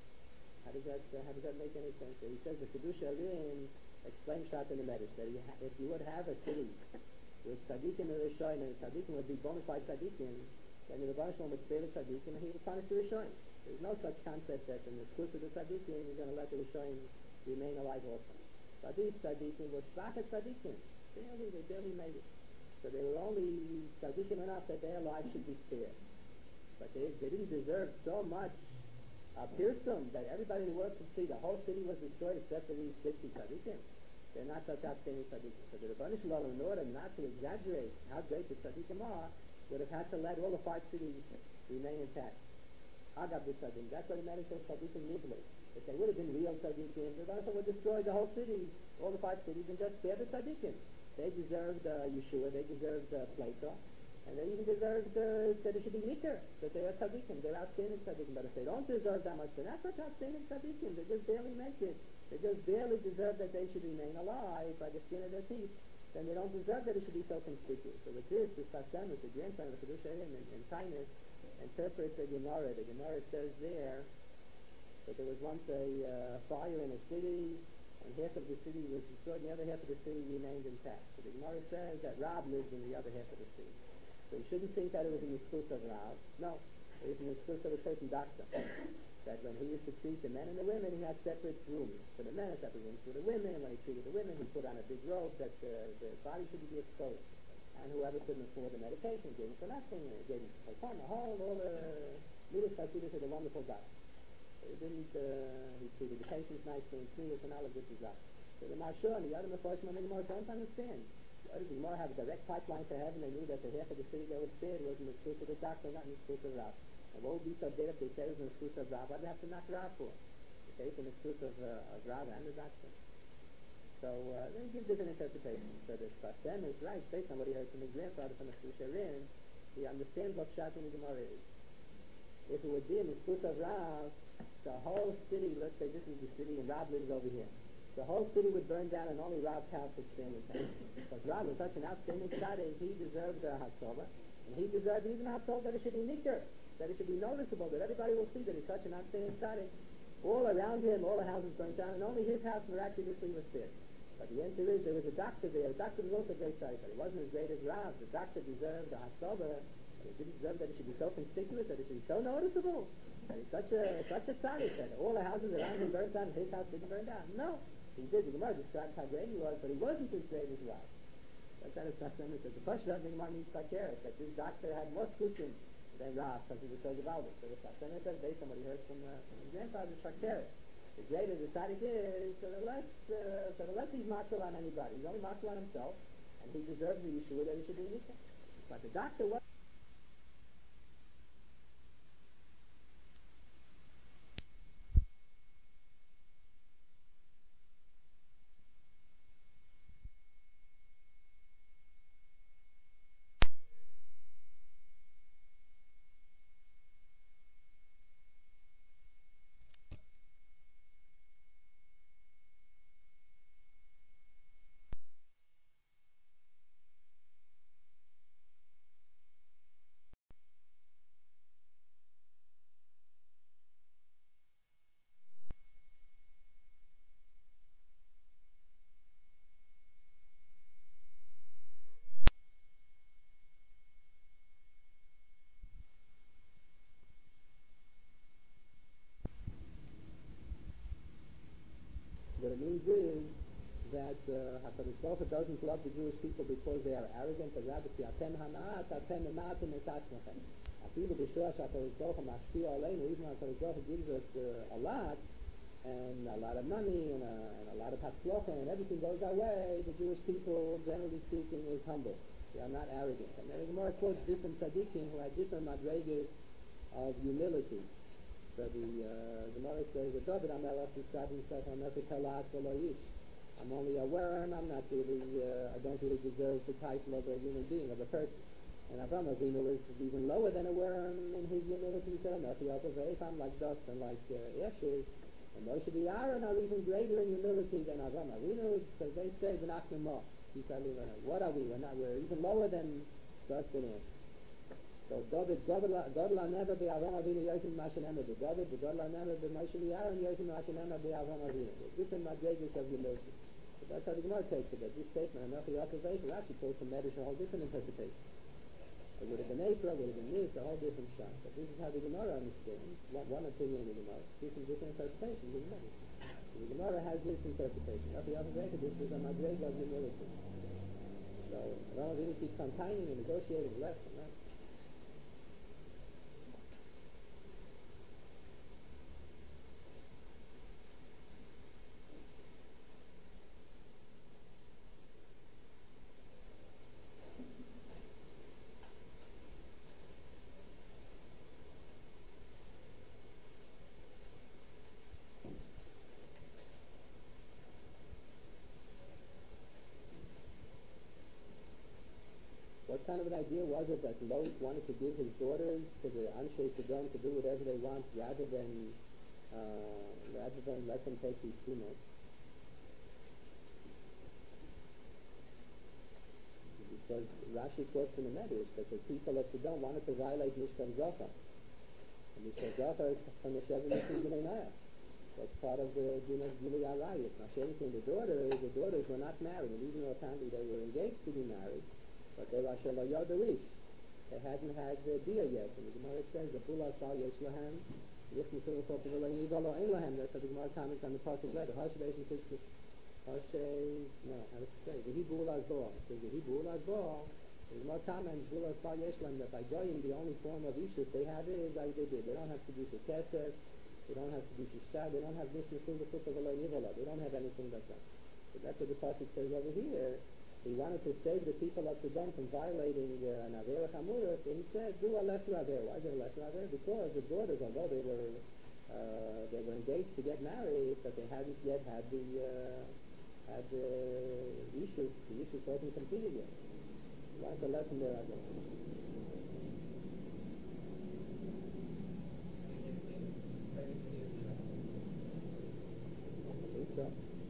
How does that? Uh, how does that make any sense? So he says the Kedush Yarim explains Shat in the Medrash that he ha- if you would have a city with tzaddikim and Rishonim, and tzaddikim would be bona fide tzaddikim, then the Rebbe Shalom would spare the tzaddikim and he would punish the Rishonim. There's no such concept that in the schus of the tzaddikim you're going to let the Rishonim remain alive also. But these tzaddikim were shvachat tzaddikim. Barely, they barely made it. So they were only tzaddikim enough that their lives should be spared. But they, they didn't deserve so much uh, pirsum that everybody in the world should see the whole city was destroyed except for these fifty tzaddikim. They're not such outstanding tzaddikim. So the Rebbeinu Shalom, in order not to exaggerate how great the tzaddikim are, would have had to let all the five cities remain intact. Agav the tzaddikim. That's what the Medrash says tzaddikim nibli. If they would have been real tzaddikim, the Rebbeinu would destroy the whole city, all the five cities, and just spare the tzaddikim. They deserved uh, Yeshua, they deserved uh, Plato. And they even deserve uh, that it should be nikar, that they are tzaddikim, they're outstanding tzaddikim. But if they don't deserve that much, they're not such outstanding tzaddikim. They just barely make it. They just barely deserve that they should remain alive by the skin of their teeth. Then they don't deserve that it should be so conspicuous. So with this, the Sfasemis, the grandson of the Kedush Yarim in, in Tainus, interprets the Gemara. The Gemara says there that there was once a uh, fire in a city, and half of the city was destroyed, and the other half of the city remained intact. So the Gemara says that Rab lived in the other half of the city. So you shouldn't think that it was in the schus of Rav. No, it was in the schus of a certain doctor. That when he used to treat the men and the women, he had separate rooms for the men, separate rooms for the women. When he treated the women, he put on a big robe that uh, the body should be exposed. And whoever couldn't afford the medication gave him for nothing. He gave him for fun, the whole, all the Midas Chasidus is a wonderful doctor. So he didn't, uh, he treated the patients nicely and sneezed and all of this is that. So the Mashur and the other Mephoshim and the Gemara don't understand. Why did the Gemara have a direct pipeline to heaven? They knew that the half of the city that was spared was in the schus of the doctor, not in the schus of Rav. And what would be so bad if they said it was in the schus of Rav? Why did they have to knock Rav for? Okay, it's in the schus of, uh, of Rav and the doctor. So uh, they give different interpretations. So the Sfasem is right, based on what he heard from his grandfather from the Kedush Yarim. He understands what Pshat in the Gemara is. If it would be in the schus of Rav, the whole city, let's say this is the city and Rav lives over here. The whole city would burn down and only Rav's house would stand intact. Because Rav was such an outstanding tzaddik, he deserved a Hatzorah, and he deserved even a Hatzorah that it should be nikar, that it should be noticeable, that everybody will see that he's such an outstanding tzaddik. All around him, all the houses burned down, and only his house miraculously was spared. But the answer is, there was a doctor there. The doctor was also a great tzaddik, but he wasn't as great as Rav. The doctor deserved a Hatzorah, but he didn't deserve that it should be so conspicuous, that it should be so noticeable, that he's such a, such a tzaddik, that all the houses around him burned down, and his house didn't burn down. No. He did. The Gemara describes how great he was, but he wasn't as great as Rav. That's how the Sfasem says. The first Rav, the Gemara means Fakeret, that this doctor had more schusim than Rav, because he was so devout. So the Sfasem says, based on what he heard from, uh, from his grandfather, Fakeret. The greater the tzaddik is, so the less, uh, so the less he's makil on anybody. He's only makil on himself, and he deserves the Yeshua that he should be nikar. But the doctor was it means is that uh, HaKadosh Baruch Hu doesn't love the Jewish people because they are arrogant, but rather ki atem ha'ma'at, atem ha'ma'atim et atzmachem. Afilu b'shua HaKadosh Baruch Hu mashpia aleinu, even though HaKadosh Baruch Hu gives us uh, a lot, and a lot of money, and a, and a lot of haflocha, and everything goes our way, the Jewish people, generally speaking, is humble. They are not arrogant. And then the Gemara quotes different tzaddikim who had different madregas of humility. So the uh, Gemara says that David HaMelech described himself, I'm not a kalas v'lo ish. I'm only a worm, I'm not really, uh, I don't really deserve the title of a human being, of a person. And Avraham Avinu is even lower than a worm in his humility. He said, I'm not the other way, I'm like dust and like uh, ashes. And Moshe and Aaron are even greater in humility than Avraham Avinu, because they say, what are we? We're, not, we're even lower than dust and ashes. So David, David, David will never be Avraham Avinu Yosef Mashenema be David, but David will never be Moshe and Aaron Yosef Mashenema be Avraham Avinu. Different madregas of humility. So that's how the Gemara takes it, that this statement, Anochi Yaakov Eifer, actually pulls from Medrash a whole different interpretation. It would have been Ephra, it would have been this, a whole different shot. But this is how the Gemara understands, one, one opinion of the Gemara, different, different interpretations of the Medrash. So the Gemara has this interpretation. Anochi Yaakov Eifer, this is a madrega of humility. So Avraham Avinu keeps on timing and negotiating less and less. What kind of an idea was it that Lot wanted to give his daughters to the Anshe Sodom to do whatever they want rather than uh, rather than let them take these females? Because Rashi quotes in the Medrash that the people of Sodom wanted to violate Mishkan Zohar. And Mishkan Zohar is from the Sheva Mishkan Gileonaya. That's part of the Gilei Arayis. Now, sharing the daughters, the daughters were not married, and even though apparently they were engaged to be married, but they were Shelo Yodarish. They hadn't had the Bia yet. And the Gemara says, the Bula Sal Yesh Lahem, Yichn Sil Chol Pivolo Yivolo Ein Lahem. That's how the Gemara comments on the Pasuk later. Hashe Beish and Sishkut. Hashe, no, how does it say? The Hebrew Ulaz Bo. It says the Hebrew Ulaz Bo. The Gemara comments, Bula Sal Yesh Lahem, that by Goyim, the only form of Ishus they have is like they did. They don't have to do Shekesef. They don't have to do Shishah. They don't have this Sil Pivolo Yivolo. They don't have anything like that. So that's what the Pasuk says over here. He wanted to save the people of Sodom from violating uh, an Avera Chamurah, and he said, do a lesser Avera. Why is it a lesser Avera? Because the daughters, although they were uh, they were engaged to get married, but they hadn't yet had the uh, had the issue. The issue wasn't completed yet. What's the lesson there, I guess? I think so.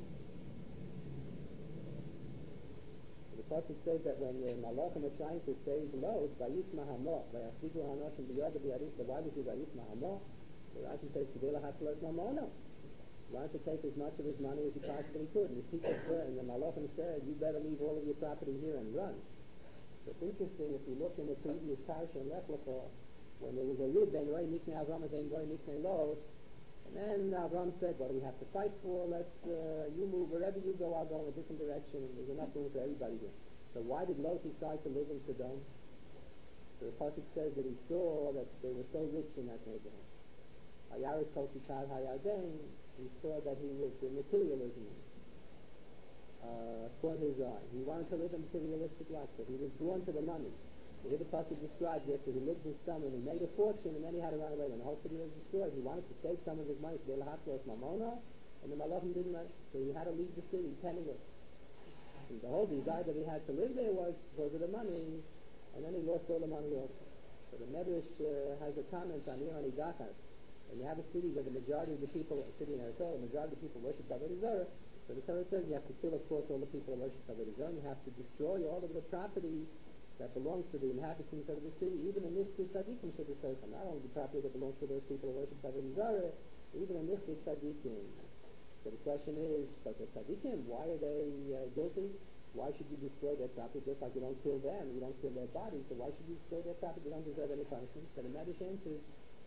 The Pasuk says that when the Malachim were trying to save Lot, Vayisma Hamo, Vayachziku Hanoshim B'Yoda B'Yarich, why did he Vayisma Hamo? The Rashi says, K'dela Hatzalas Mamono. He wanted to take as much of his money as he possibly could. And the people said, and the Malachim said, you better leave all of your property here and run. So it's interesting, if you look in the previous parsha in Lech Lecha, when there was a rid, Ben Roy Miknei Avram, Ben Roy Miknei Lot, and then Avram said, what do we have to fight for? Let's, uh, you move, wherever you go, I'll go in a different direction, and there's enough room for everybody here. So why did Lot decide to live in Sodom? So the Pasuk says that he saw that they were so rich in that neighborhood. Hayaris Kol Tikad Hayarden, he saw that he was, the materialism uh, caught his eye. He wanted to live a materialistic life, so he was drawn to the money. Here the Pasuk describes after he lived in Sodom and he made a fortune and then he had to run away. When the whole city was destroyed, he wanted to save some of his money to be able to have Mamona, and the Malachim didn't let him. So he had to leave the city penniless. And the whole desire that he had to live there was because of the money, and then he lost all the money also. So the Medrash uh, has a comment on Irani Dakas. When you have a city where the majority of the people, a city in Eretz, the majority of the people worship Avodah Zarah, so the Torah says you have to kill, of course, all the people who worship Avodah Zarah, and you have to destroy all of the property that belongs to the inhabitants of the city, even in this tzaddikim should be certain. Not only the property that belongs to those people who worship Avodah Zarah, even in this tzaddikim. So the question is, but the tzaddikim, why are they uh, guilty? Why should you destroy their property? Just like you don't kill them, you don't kill their bodies, so why should you destroy their property? They don't deserve any punishment. So the Medrash answers,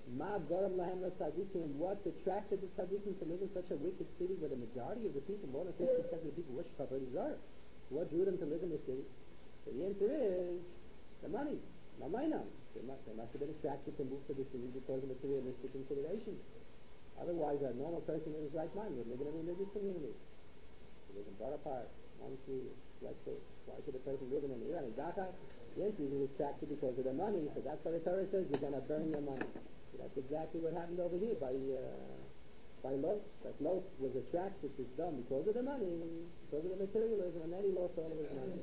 Ma Goram Lahem La Tzadikim, what attracted the Tzadikim to live in such a wicked city where the majority of the people, more than fifty percent of the people, worship Avodah Zarah? What drew them to live in the city? So the answer is the money. Mamayna. They must, they must have been attracted to move to the city because of materialistic considerations. Otherwise, a normal person in his right mind would live in a religious community. They live in Barapar, one tree, like this. Why should a person live in an Iran? Yes, he was attracted because of the money, so that's what the Torah says, you're going to burn your money. So that's exactly what happened over here by uh, by Lot. That Lot was attracted to Sodom because of the money, because of the materialism, and then he lost all of his money.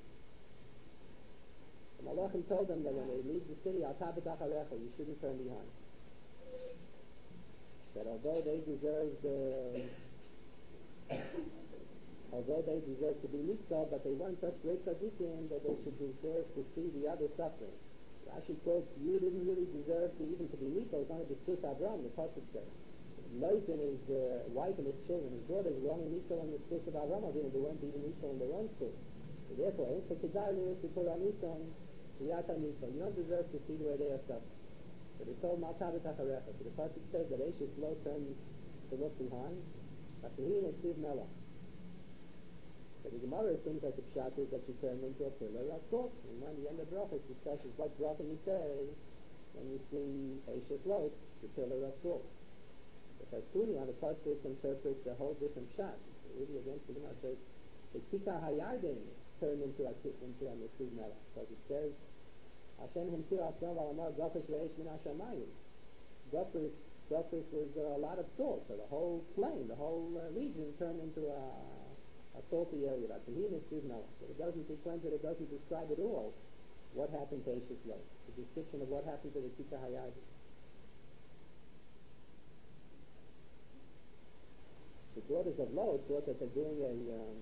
The Malachim told them that when they leave the city, Al Tabet Acharecha, you shouldn't turn behind. That although they deserved uh, although they deserved to be mitzvah, but they weren't such great tzaddikim that they should deserve to see the other suffering. Rashi quotes, you didn't really deserve to even to be mitzvah, it's only the Tzus Avram, the Pasuk says. Lot and his uh, wife and his children, his daughters were only mitzvah on the Tzus of Avram, and they weren't even mitzvah on their own Tzus. So therefore, it's a kedai lyric to put on mitzvah, yata mitzvah. You don't deserve to see where they are suffering. So they told Maltavet Acharecha. So the Pasuk says that Eshes Lot turned to look behind, but he and Tziv Melech. So the Gemara thinks that the pshat is that she turned into a pillar of salt. And when the end of brachas discusses what bracha you say when you see Eshes Lot, the pillar of salt. The Pasuni on the Pasuk interprets a whole different pshat. Really against the Gemara says the Kikar Hayarden turned into a into a Tziv Melech. Because it says Hashem himself Hashem Valamar Gafis Reish Min Hashamayim. Gafis Gafis was uh, a lot of salt, so the whole plain, the whole uh, region turned into a a salty area. That's a heinous Tziv-Melech. But it doesn't sequence it, it doesn't describe at all what happened to Eshes Lot. The description of what happened to the Kikar Hayarden. The daughters of Lot thought that they're doing a um,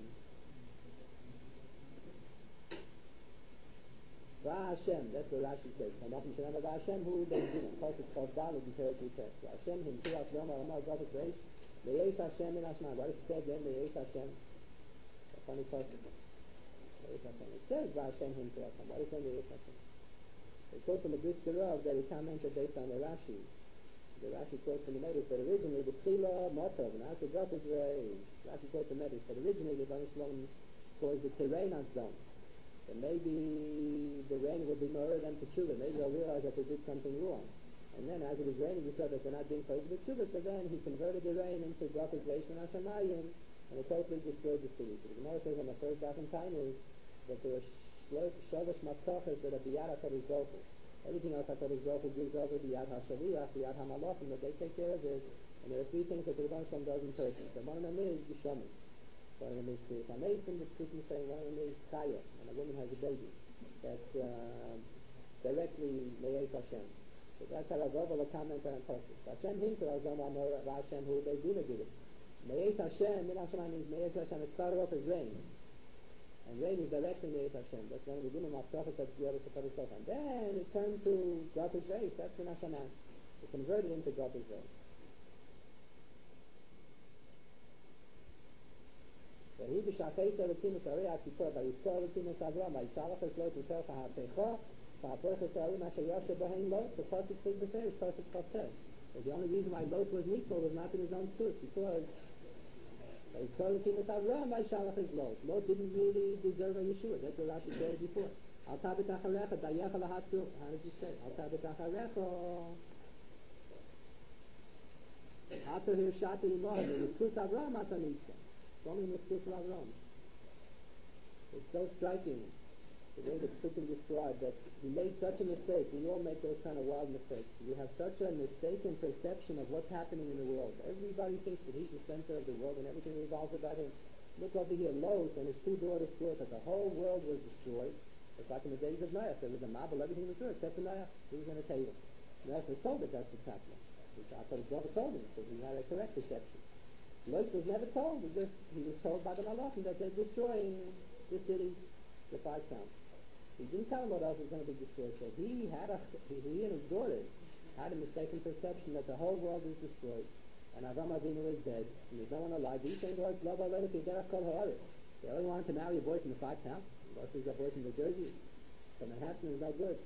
Va Hashem, that's what Rashi says. And often Shem Va Hashem who they do. Pasuk Chav Daled in Perek Yutes. Va Hashem him Tirach Yom Alamar Gavus Reish. Le'ez Hashem in Hashman. What does it say then? Le'ez Hashem. A funny pasuk. Le'ez Hashem. It says Va Hashem him Tirach Yom. What does it say Le'ez Hashem? They quote from the Brisker Rav that he commented based on the Rashi. The Rashi quotes from the Medrash that originally the Tchila Motov, and after Gavus Reish. Rashi quotes the Medrash that originally the Baruch Shalom caused the terrain on Sodom. And maybe the rain will be more than Teshuvah. Maybe they'll realize that they did something wrong. And then as it was raining, he saw that they're not being close to Teshuvah, so then he converted the rain into Gafis Reish Min Hashamayim, and it totally destroyed the city. So the Gemara says on the first daf in Tainis that there were Shalosh Matzachas that are Biyad HaKadosh Baruch Hu. Everything else HaKadosh Baruch Hu gives over Biyad HaShaliach, Biyad HaMalachim, that they take care of it. And there are three things that the Rebbe Shalom does in person. So one of them is Yishamim. One of them is Kriyat HaMeisim, the Tzittim saying one of them is Chaya, when a woman has a baby. That's uh, directly Me'ez Hashem. So that's how Rav will comment on Pasuk. Hashem him to Azam Amor Hashem who they do give it. Me'ez Hashem, Min Hashem means Me'ez Hashem. It started off as rain. And rain is directly Me'ez Hashem. That's one of the Gimel Matzachas that's the other Shepard Sof. And then it turned to Gafis Reish. That's Min Hashem. It converted into Gafis Reish. והיא בשעתי סלוקים מסערי העתיקות, ויזכור אלוקים את אברהם, וישלח את לוט ותר כהפכה, והפוך את הערים אשר יושב בהם לוט, the pasuk says before, pasuk Chav. So the only reason why Lot was mitzvah was not in his own truth, because ויזכור אלוקים את אברהם, וישלח את לוט. Lot didn't really deserve a Yeshua, that's what Rashi said before. Al tabet acharecha, dayecha lahatzu. How does he say? Al tabet acharecha. Ato hirshata imoh, v'yiskut Avraham ato mitzvah. It's only in the Tzus of Avram. It's so striking, the way the Psukim described that he made such a mistake. We all make those kind of wild mistakes. You have such a mistaken perception of what's happening in the world. Everybody thinks that he's the center of the world and everything revolves about him. Look over here, Lot and his two daughters thought that the whole world was destroyed. It's like in the days of Noach. There was a Mabel, everything was good except for Noach. He was in a table. Noach was told that that's what's happening. I thought his brother told him, so he had a correct perception. Lot was never told. He, just, he was told by the Malachim that they're destroying the cities, the five towns. He didn't tell him what else was going to be destroyed. So he had a, he and his daughters had a mistaken perception that the whole world is destroyed, and Avram Avinu is dead, and there's no one alive. These same boys love our letter. They only wanted to marry a boy from the five towns. Most of a boy from New Jersey, from Manhattan is no good.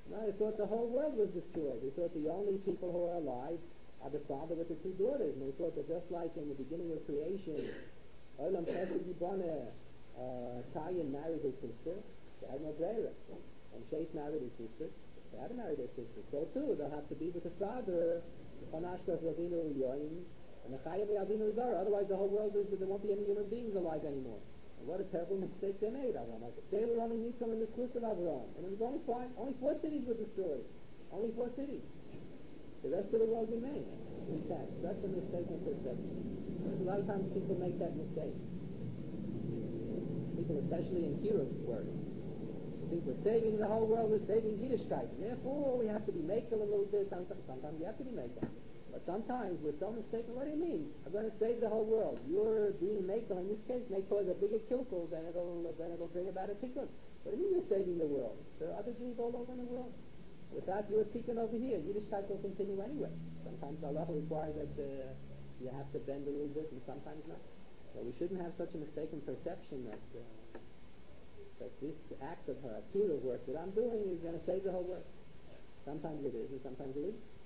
No, they thought the whole world was destroyed. They thought the only people who are alive are the father with the two daughters. And they thought that just like in the beginning of creation, Olam Chesed Yiboneh, uh, Cain married his sister, they had no brera. And Sheth married his sister, they had to marry their sister. So too, they'll have to be with the father, Chanashkas Ravinu Yoim, and the Chayav Yavinu Zara. Otherwise the whole world is, there won't be any human beings alive anymore. And what a terrible mistake they made, Avram. They were only Nitzal and the Schus of Avram. And it was only five, only four cities were destroyed. Only four cities. The rest of the world remained intact. Such a mistaken perception. A lot of times people make that mistake. People, especially in Kira work, think we're saving the whole world, we're saving Yiddishkeit. And therefore we have to be makel a little bit. Sometimes, sometimes you have to be makel. But sometimes we're so mistaken. What do you mean? I'm going to save the whole world. You're being makel. In this case, may cause a bigger kilkel than it'll, than it'll bring about a tikkun. What do you mean you're saving the world? There are other Jews all over the world. Without your tikkun over here, Yiddishkeit will continue anyway. Sometimes Allah requires that uh, you have to bend a little bit, and sometimes not. So we shouldn't have such a mistaken perception that uh, that this act of her akira work that I'm doing is going to save the whole world. Sometimes it is, and sometimes it isn't.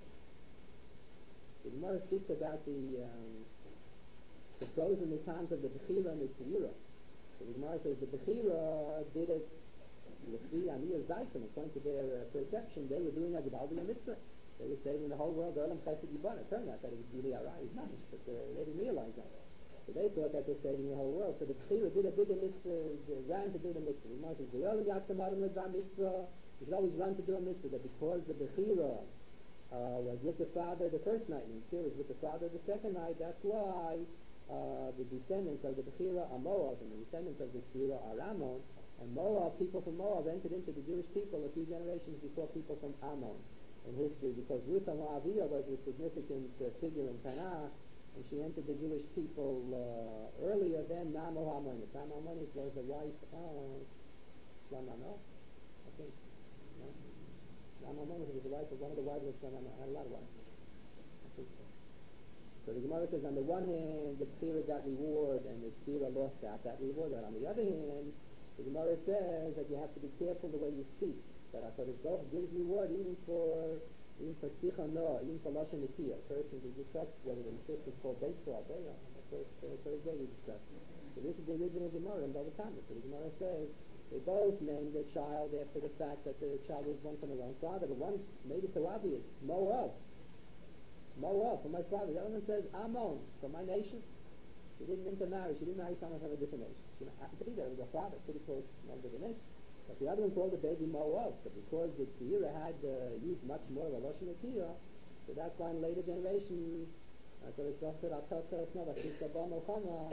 The Gemara speaks about the um, the pros and the cons of the Bechira and the Tzira. So the Gemara says the Bechira did it with the Aniyah Zaytim, according to their uh, perception, they were doing a Gebaldi Mitzvah. They were saving the whole world, Olam Chesed Yiboneh. It turned out that it was really Arai, not, but uh, they didn't realize that. So they thought that they're saving the whole world. So the Bechira did a bigger mitzvah, they ran to do the mitzvah. The Gemara says, the Olam Yaktam Adam Ledvar Mitzvah, you should always run to do a mitzvah, that because the Bechira Uh, was with the father the first night, and Kira was with the father the second night. That's why uh, the descendants of the Bechira are Moab, and the descendants of the Kira are Ammon. And Moab, people from Moab entered into the Jewish people a few generations before people from Ammon in history, because Ruth HaMoaviyah was a significant uh, figure in Tanakh, and she entered the Jewish people uh, earlier than Namo HaMonis. Namo HaMonis was the wife of Shlomo, no? I think. No? Namo was the wife of one of the wives of Shlomo. I had a lot of wives. I think so. So the Gemara says, on the one hand, the Tzira got reward, and the Tzira lost out that reward. But on the other hand, the Gemara says that you have to be careful the way you speak. That HaKadosh Baruch Hu gives reward even for even for Tzicha Noah, even for Lashon Nekiah. A person who discussed whether the Mitzvah is called Beitzo or Beya. The first uh, Thursday we discussed. So this is the original Gemara in Bava Kama. So the Gemara says they both named the child after the fact that the child was born from the wrong father. The one made it so obvious, Moab. Moab, from my father. The other one says Ammon, from my nation. She didn't intermarry. She didn't marry someone from a different nation. She happened to be there with her father, pretty close member of the nation. But the other one called the baby Moab. So because the Tzira had uh, used much more of a Lashon Nekiah, so that's why in later generations, uh, so it's just said, I'll tell us now, but it's Abba Mochama.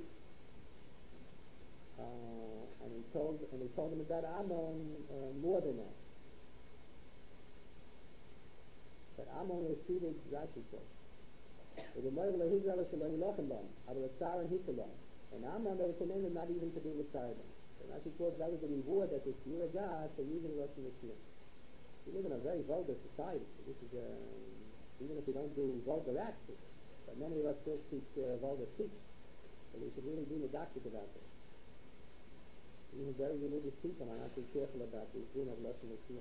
Uh, and he told and he told him about Ammon uh, more than that. But Ammon was treated, Rashi says, with the Moed Israel Shalom Yilochem Bam, out of the Tsar and Hitler. And Ammon, they were commanded not even to be with Tsar. So Rashi quotes that was the reward that the Tzira got for using Lashon Nekiah. We live in a very vulgar society. So this is a, even if we don't do vulgar acts, but many of us still speak uh, vulgar speech. So we should really be medactic about this. Even very religious people are not too careful about the din of Lashon Nekiah.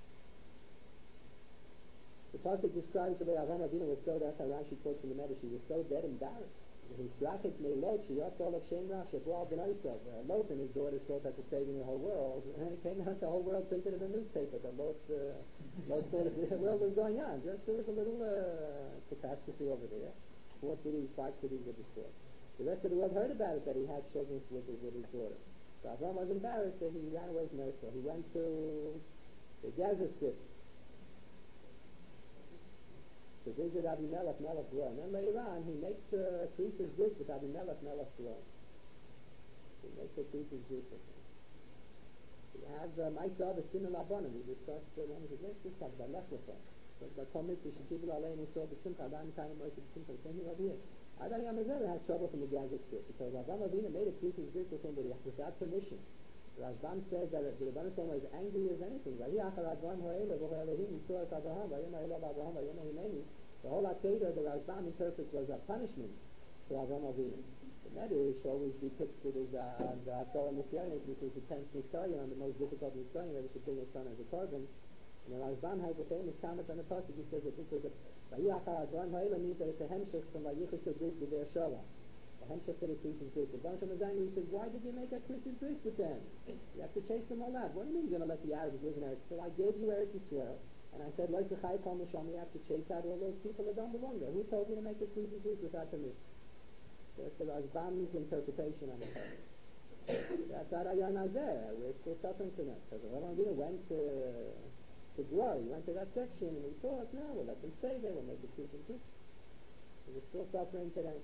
The pasuk describes the way Avraham Avinu was so, that's how Rashi quotes in the Medrash, he was so dead embarrassed. His racket made Lot, she got all of Shem Rash, Shabual Ben Oisrael. Lot and his daughters thought that was saving the whole world, and it came out the whole world printed in the newspaper that Lot, uh, Lot thought the world was going on. Just there was a little uh, catastrophe over there. Four cities, five cities were destroyed. The rest of the world heard about it, that he had children with his, with his daughter. So Avraham was embarrassed that he ran away from Eretz. He went to the Gaza Strip to visit Abimelech, Melech's dwelling. And then later on, he makes a priest's bridge with Abimelech, Melech's dwelling. He makes a priest's bridge with him. We have Ma'aseh B'Sin Labanim. We discussed uh, one of the next discussed by Lech Lecha. So by Talmud, we should keep it all in. We saw B'Simcha. Adam kind of Moshe B'Simcha. The same thing over here. Adam Yamazel had trouble from the Gaza Strip because Avraham Avinu made a priest's bridge with him without permission. Rashbam says that the Rebbeinu Shalom was angry as anything. The whole Akedah, the Rashbam interprets was a punishment to Avraham Avinu. The Medrash always depicted as uh, the Asara Nisyanis, which was the tenth Nisayon, the most difficult Nisayon, that he should bring his son as a carbon. And the Rashbam has the famous comment on the passage. He says that this was a Vayachar Adon Ha'ela means that it's a hemshech from Vayichus to Bris with their Shalom. The hemshech to the Chris's Bris. The Don Shem was angry. He says, why did you make a Chris's Bris with them? You have to chase them all out. What do you mean you're going to let the Arabs live in Eretz Yisrael? I gave you Eretz Yisrael. And I said, Lois L'chai Kol Misham, you have to chase out all those people that don't belong there. Who told you to make a Chris's Bris without permission? That's the Rashbam's interpretation on it. That's our Ayan Hazeh. We're still suffering from that. Because Rabban Avinu went to, to Glory, he went to that section, and he thought, no, we'll let them stay there, we'll make it truth and truth. So we're still suffering today.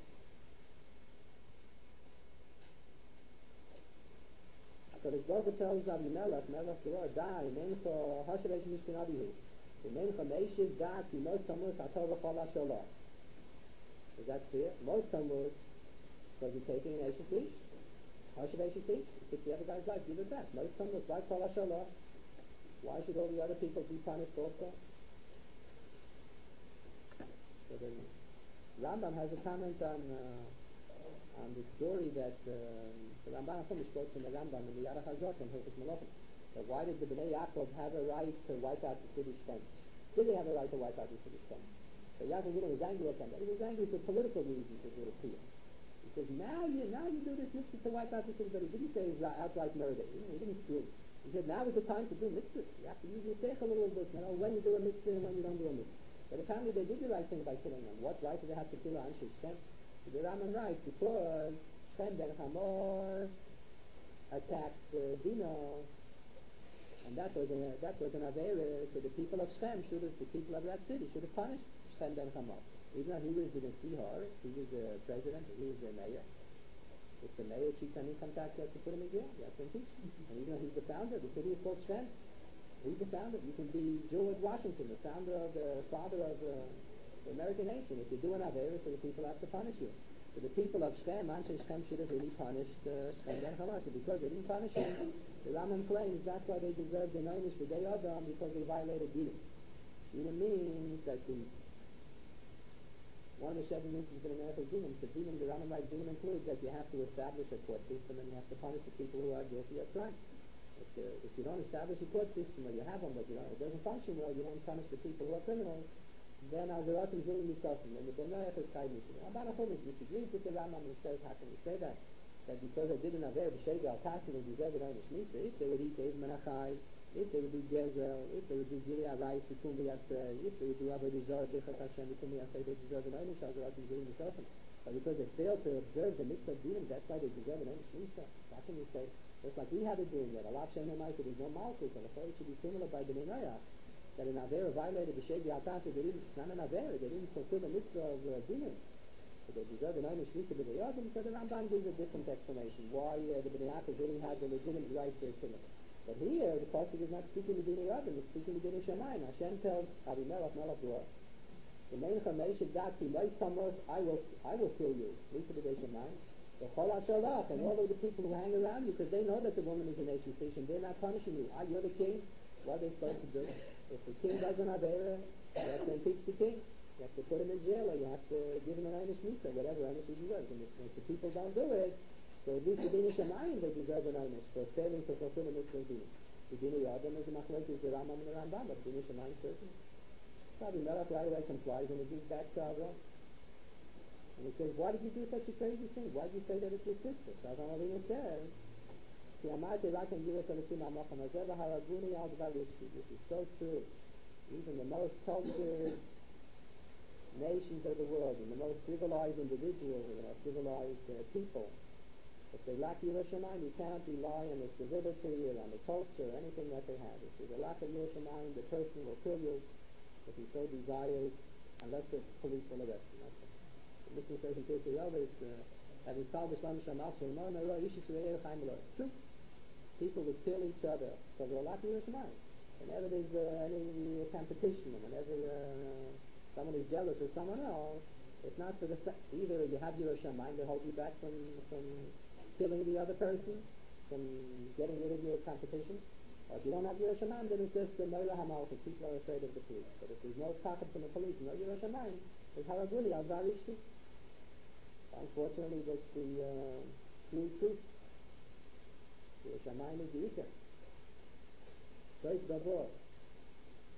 So the Baruch tells Avimelech, Melech Geror, die, Mencha, Hashabesh Mishkin Avihu. The Mencha Meishiv, Dat, the most Tamuz, Atov Chol HaSholah. Is that clear? Most Tamuz, because he's taking an Eshes Ish. Hashabesh Ish, he took the other guy's life, give it back. Most Tamuz, why Chol HaSholah? Why should all the other people be punished also? So the Rambam has a comment on uh, on the story that uh, the Rambam Chumash quotes from the Rambam in the Yarach Hazot and Hilchos Malachim. So why did the Bnei Yaakov have a right to wipe out the city Shechem? Did they have a right to wipe out the city Shechem? So Yaakov was angry at them. He was angry for political reasons, it would appear. He says, now you now you do this mitzvah to wipe out the city, but he didn't say it was outright murder. He, he didn't scream. He said, now is the time to do mitzvah. You have to use your seichel a little bit, you know, when you do a mitzvah and when you don't do a mitzvah. But apparently they did the right thing by killing them. What right did they have to kill Anshe Shechem? So the Rambam writes, because Shechem ben Hamor attacked uh, Dino, and that was an, that was an avera to the people of Shechem. Should have, the people of that city should have punished Shechem ben Hamor. Even though he was the Nasi, he was the president, he was the mayor. If the mayor cheats on income tax, you have to put him in jail. You have to impeach him. And even though he's the founder, the city is called Shechem. He's the founder. You can be George Washington, the founder of the father of uh, the American nation. If you do an avera, so the people have to punish you. So the people of Shechem, Anshe Shechem should have really punished uh, Shechem ben Hamor. So because they didn't punish him, the Rambam claims that's why they deserved the Neinish B'dei Adam, because they violated Dinim. Dinim means that the one of the seven reasons for the American Dinim, the Dinim, the Rambam writes, Dinim includes that you have to establish a court system and you have to punish the people who are guilty of crime. If, uh, if you don't establish a court system, or you have one, but you don't, it doesn't function well, you don't punish the people who are criminals, then Azeratim is really mitzvah. And the Benoach is kind of Rabban Chumash disagrees with the Rambam and says, how can we say that? That because they did an aver b'shega al tasid and deserve an einish misa, if they would eat Ev Menachai, if they would do Gezel, if they would do Gilead rice, Bikum B'Yaseh, if they would do Avodah Zarah, B'Chas Hashem, Bikum B'Yaseh, they deserve an einish. Azeratim is really mitzvah. But because they failed to observe the mitzvah of dinim, that's why they deserve an einish misa. How can we say? Just like we have a dream that Allah Shem Hamaita, there's no malchus, and the it should be similar by Bnei Noach, that an avera violated the Shegi Al-Taseh, they didn't, it's not an avera, they didn't fulfill the mitzvah of uh, dinim. So they deserve an einish misa b'nei Adam, so the Rambam gives a different explanation, why uh, the Bnei Yaakov really had the legitimate right to kill him. But here, the pasuk is not speaking to Bnei Adam, it's speaking to Bnei Shamayim. Hashem tells Avimelech, Melech Dor, the Mencha Meishiv Dat, I will, I will kill you, Lisa b'nei Shamayim. The Chol HaSholach, and all of the people who hang around you, because they know that the woman is a nation station, they're not punishing you. Ah, you're the king, what are they supposed to do? If the king doesn't have error, you have to impeach the king. You have to put him in jail, or you have to give him an einish misa, whatever einish he deserves. And if, if the people don't do it, so at least the Dina Shemayim, they deserve an einish for failing to fulfill the mitzvah of Dina. The Dina Yadam is the machlokes is the Rambam and the Rambam, but the Dina Shemayim certainly. So Avimelech right away complies, and he gives back to Avram. And he says, why did you do such a crazy thing? Why did you say that it's your sister? So Avram Avinu says, this is so true. Even the most cultured nations of the world and the most civilized individuals, you know, civilized uh, people, if they lack Yerushalayim, you cannot rely on the civility or on the culture or anything that they have. If there's a lack of Yerushalayim, the person will kill you if he so desires, unless the police will arrest him. That's it. This is the case of others. Having called Islam Shamal Shulman, it's true. People would kill each other because they're lack of Yerushalayim. Whenever there's uh, any competition, and whenever uh, someone is jealous of someone else, it's not for the either you have Yerushalayim, they hold you back from from killing the other person, from getting rid of your competition. Or if you don't have Yerushalayim, then it's just the Meira Hamalchus. People are afraid of the police. But if there's no pocket from the police, no Yerushalayim, there's Haraguli al Varishti. Unfortunately, that's the uh, true truth. Yerushalayim is the Iker. Choice Davor.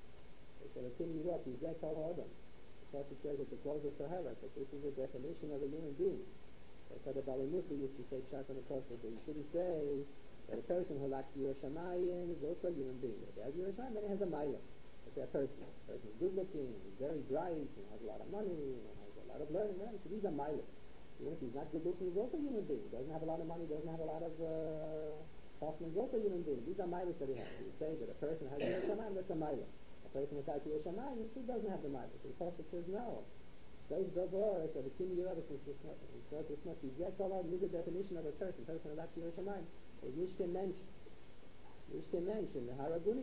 So the Kim Yirot is that called Adam. The Pasuk says it's a closer to heaven, but this is a definition of a human being. That's how the Bali Musa used to say Pshat on the Pasuk. You shouldn't say that a person who lacks Yerushalayim is also a human being. If he has Yerushalayim, then he has a Mailam. That's a person. A person is good looking, he's very bright, he has a lot of money, he has a lot of learning. Right? So these are Mailam. Even if he's not good looking, he's also a human being. He doesn't have a lot of money, doesn't have a lot of uh, Hoffman, he's also a human being. These are Mailam that he has. You say that a person has Yerushalayim, that's a Mailam. A person without Yerushalayim, he doesn't have the Mailam. So the Pasuk says no. Those Dovor, so the Kim Yirot is not, it's not, it's not, it's not, is the definition of a person, person who lacks Yerushalayim. It's Nishke Mensch. Nishke Mensch in the Haraguni.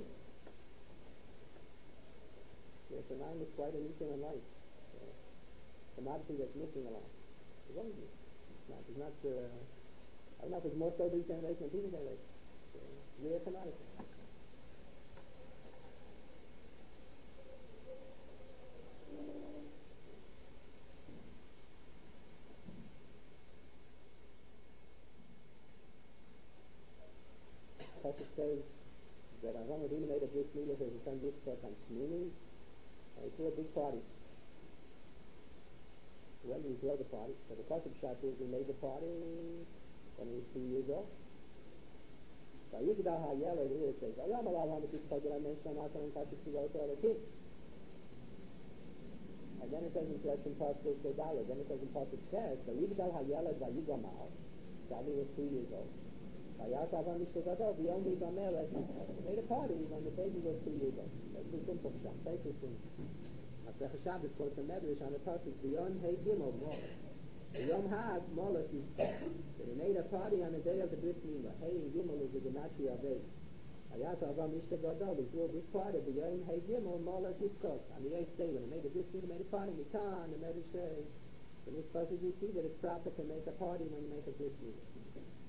Yerushalayim is quite a Nishke in life. The commodity that's missing a lot. It's always missing. It's not, it's not, uh, I don't know if it's more so these generation than previous generation. It's a rare commodity. Pasuk says that Avram Avinu made a bris milah for his son Yitzchak on Shmini, and he threw a big party. When did he throw the party? So the Pasuk shot is he made the party when he was two years old. So Yigdal HaYeled here says, Ayam alav ha'metikot that I mentioned on Asan and Pasuk to go to other kids. And then it says in Treshin Pasuk Sedala, then it says in Pasuk says, so Yigdal HaYeled Vayigamal, Sadi was two years old. He made a party when the baby was two years old. That's the simple shot. That's the simple. Masech Shabbos quotes a medrash on the pasuk B'yom Hey Gimel Molas. B'yom Hag Molas is that he made a party on the day of the bris milah. Hey and Gimel is the gematria of eight. Hayat Avam Mishka Gadol. He threw a big party. B'yom Hey Gimel Molas Yitzchak. On the eighth day when he made the bris milah, he made a party. Mikan. The medrash says. In this passage we see that it's proper to make a party when you make a bris milah.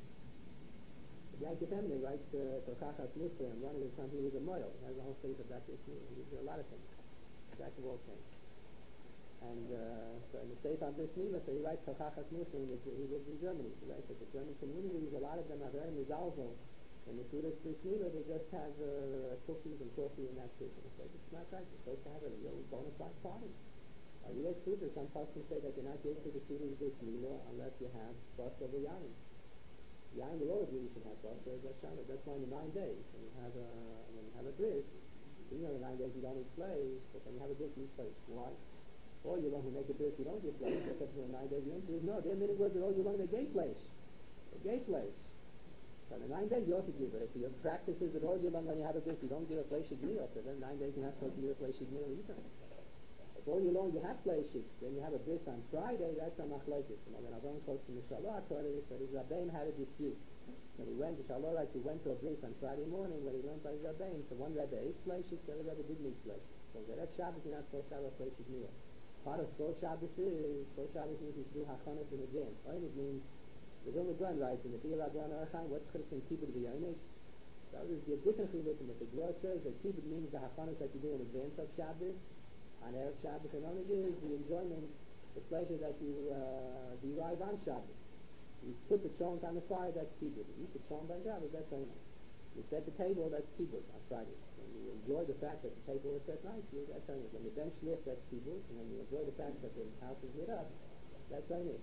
Yankee Feminine writes uh, for Chachas Muslim, and one of his sons, he was a moil. He has a whole series about this. He did a lot of things. Jack of all things. And uh, so in the state on this Milah, so he writes for Chachas Muslim, he lives in Germany. So he writes that the German communities, a lot of them are very mizalzel. In the Sudas this Milah, they just have uh, cookies and coffee and that's it. And so it's not right. You're supposed to have a real bona fide party. Uh, yes, Sudas, some pastors say that you're not guilty to Sudas this Milah unless you have bust of the yain. Yain will always really should have basa, that's that's why in the nine days, when you have a, when you have a bris, you know the nine days you don't eat flesh, but when you have a bris, you eat flesh. Why? Or you want to make a bris, you don't get flesh, except for the nine days you eat flesh. No, their minute was that all you want to gay flesh. They gay flesh. So in the nine days you also give it. If your practice is that all you want when you have a bris, you don't give a fleshig meal, so then nine days you're not supposed to give a fleshig meal either. If all year long you have fleshig, then you have a bris on Friday, that's a machlokes. And then Avram quotes from the Shalah Kodesh that his Rabbein had a dispute. When he went, the Shalah writes, he went to a bris on Friday morning when he learned by his Rabbein. So one Rebbe ate fleshig, the other Rebbe didn't eat fleshig. So the next Shabbos you're not supposed to have a fleshig meal. Part of Kol Shabbos is, Kol Shabbos means you should do hachanas in advance. Oinig means, the Vilna Gaon writes in the Bir Rabban Archaim, what's chiluk in kibbud v'yonig? So there's a different chiluk in it. The Gemara says that kibbud means the hachanas that you do in advance of Shabbos. On Erev Shabbos, and only is the enjoyment, the pleasure that you uh, derive on Shabbos. You put the chont on the fire, that's kibbud. You eat the chont by Shabbos, that's only. You set the table, that's kibbud on Friday. When you enjoy the fact that the table is set nicely, that's only. When you bench lift, that's kibbud. And when you enjoy the fact that the house is lit up, that's only.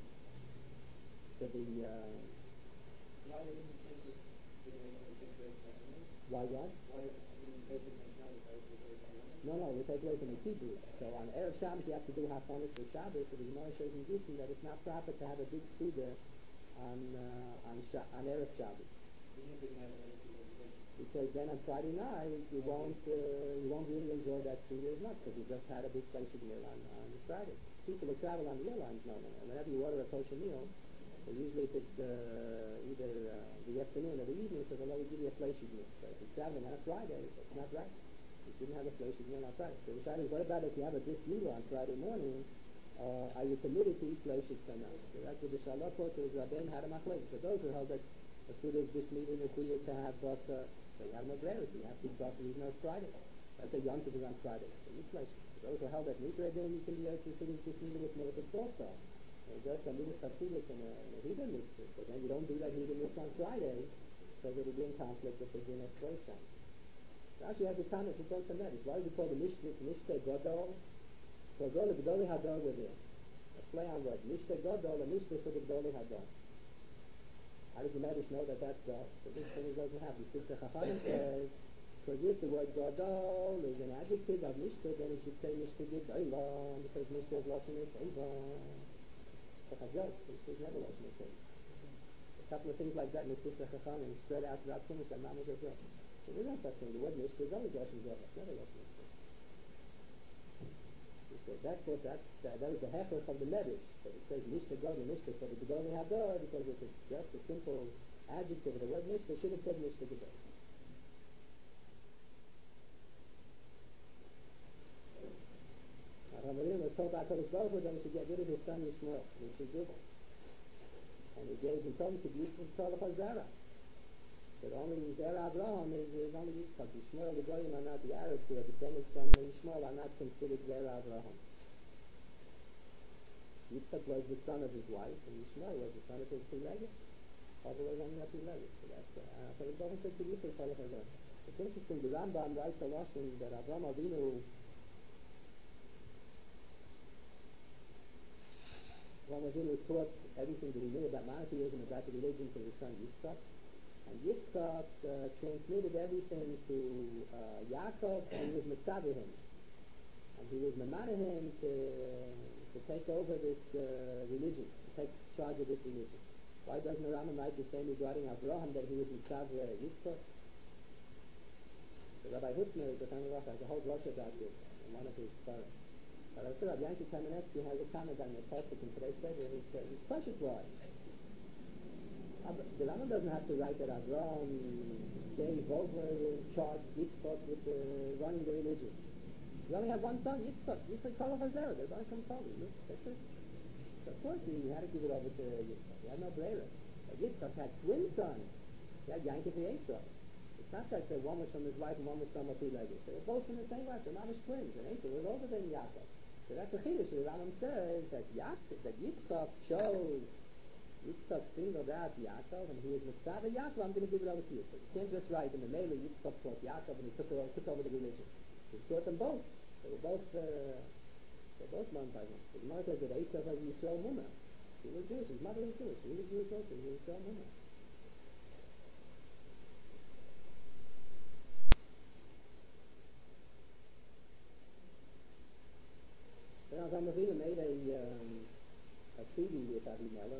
So the... Uh, Why didn't you take this? Why what? Why didn't you take this? No, no, we take away from the kibbutz. So on Erev Shabbos you have to do hachanas for Shabbos. So the Gemara shows in Gittin that it's not proper to have a big seder on uh, on Sh- on Erev Shabbos. Because then on Friday night you won't uh, you won't really enjoy that seder as much because you just had a big fleshig meal on on Friday. People who travel on the airlines know that. Whenever you order a kosher meal, so usually if it's uh, either uh, the afternoon or the evening, so they'll always give you a fleshig meal. So if you're traveling on a Friday, it's not right. You shouldn't have a fleshig meal on Friday. So the Friday is, what about if you have a bris milah on Friday morning? Uh, are you permitted to eat fleshig or not? So that's what the Shalah quote is. Rabbein had a machlokes. So those who held that as soon as bris milah is required to have basa, so you have no bread, so you have to eat basa even though it's Friday. That's a yom tov is on Friday. So you eat fleshig. So those who held that mikra, then you can be able to sit in bris milah with milk also. And just a mitzvah chassidus and a hidden mitzvah. So then you don't do that hidden mitzvah on Friday, so that it'll be in conflict with the din of Kosher. So Rashi has a comment to quote the Medrash. Why is it called the Mishnah, Mishnah Gadol? So Gadol, the Gadol Hadol with it. A play on word. Mishnah Gadol, a Mishnah for the Gadol Hadol. How does the Medrash know that that's God? So this thing doesn't have. The Sifsei Chachamim says, because if the word Gadol is an adjective of Mishnah, then it should say Mishnah Gedolah, because Mishnah is Lashon Teva. But Chazal, Mishnah is never Lashon Teva. A couple of things like that in the Sifsei Chachamim spread out throughout Chumash and Mamash Azor. So there's no such thing. The word Mishnah is always Lashon Teva. It's never Lashon Teva. So that's what that uh, that was the hechach of the Medrash. So it says Mishnah Gadol, Mishnah for the Gadol Hador, because it's just a simple adjective of the word Mishnah. Should have said Mishnah Gadol. Rambam was told by Kodesh Baruch Hu that he should get rid of his son Yishmael, which he did, and he gave him told him to be Yitzchak Zera. But only Zera Abraham is, is only Yitzchak. Yishmael, the Goyim are not, the Arabs who are descendants from Yishmael are not considered Zera Abraham. Yitzchak was the son of his wife, and Yishmael was the son of his Pilegah. Father was only a Pilegah. So that's uh, so it doesn't say to Yitzchak Zera. It's interesting, the Rambam writes a lesson that Avraham Avinu Avraham Avinu taught everything that he knew about monotheism, about the religion to his son Yitzchak. And Yitzchak uh, transmitted everything to uh, Yaakov, and he was Mitzvah him. And he was Mamana him to, to take over this uh, religion, to take charge of this religion. Why doesn't the Rambam write the same regarding Avraham, that he was Mitzvah Yitzchak? So Rabbi Hutzner, the Tanna Rocha, has a whole Rosh about this in one of his parents. But also Rabbi Yankee Kamenetsky has a comment on the Pasuk in today's paper. He says, it's precious wise. The Rambam doesn't have to write that Avraham gave over in charge Yitzchak with the, running the religion. You only have one son, Yitzchak. Yitzchak Kol HaZerah. There's only some Kol. That's it. So of course he had to give it over to Yitzchak. He had no brera. But Yitzchak had twin sons. He had Yankov and Esau. It's not that uh, one was from his wife and one was from a Pilegah. They were both from the same wife. They're mamish twins. And Esau was older than Yaakov. So that's a chiddush. The Rambam says that Yaakov, that Yitzchak chose, Yitzchak singled out Yaakov, and he was Mitzvah Yaakov. I'm going to give it over to you. So you can't just write in the Mele Yitzchak taught Yaakov, and he took over, took over the religion. He taught them both. They were both, uh, they were both non-Pagans. The Gemara says that Esau was Yisrael Muna. He was Jewish. His mother was Jewish. He was Jewish also. He was Yisrael Muna. Then Avraham Avinu made a, um, a treaty with Abimelech.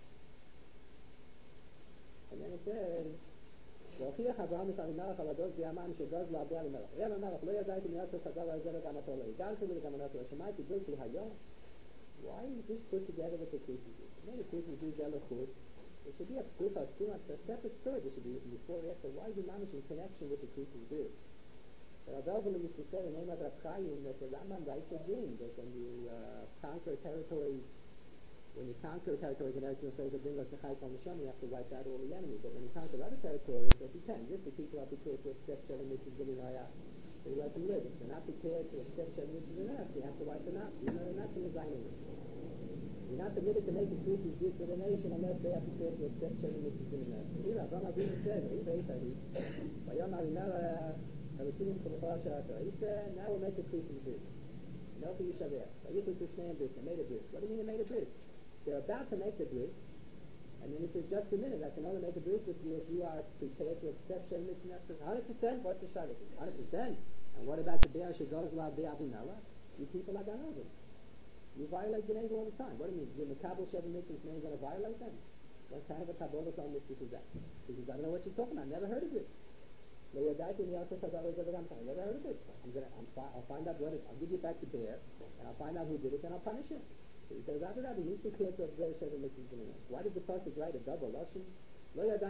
And then it says, והוכיח אברהם את אבימלך על הדוד בימם שגז לו עבדי אבימלך. ויאמר אבימלך, לא ידעתי מיעצר חז"ל על זה וגם אותו לא הגעתי וגם אותו לא שמעתי בלתי היום. Why is this put together with the crucifix? Many crucifixes are good. There should be a proof, a separate story. There should be before or after. Why is the mamish in connection with the crucifix? But Avelvan used to say the name of Rav Chaim that the Rambam writes a din that when you uh, conquer territories, when you conquer territories in Eretz Yisrael, the din was the Chai Kol Neshama, you have to wipe out all the enemies. But when you conquer other territories, it depends. If the people are prepared to accept Shalom Mitzvah B'Naya, they let them live. If they're not prepared to accept Shalom Mitzvah B'Naya, you have to wipe them out. You know, they're not from the Zionism. You're not permitted to make a treaty with the nation unless they are prepared to accept Shalom Mitzvah B'Naya. Here, Avraham Avinu said, Vayom Avimelech, he said, now we'll make a treaty with this. No for Yishaveh. Vayichus Shneim Bris. They made a bris. What do you mean they made a bris? They're about to make the bris, and then he says, just a minute, I can only make a bris with you if you are prepared to accept Shem Mitzvah. one hundred percent? What's the shayla? one hundred percent? And what about the Be'er Shegaz Lav Be'avinala? You people are Ganovim. You violate your neighbor all the time. What do you mean? You're Mekabel Shem Mitzvah, you're going to violate them? What kind of a Kabbalah on this is that? He says, I don't know what you're talking about. I never heard of this. I never heard of it. I'm gonna, I'm fi- I'll find out what it is. I'll give you back the bear, and I'll find out who did it, and I'll punish him. So he says, Rabbi Rabbi, he's prepared to observe seven mitzvahs. Why did the Pasuk write a double lashon? Why such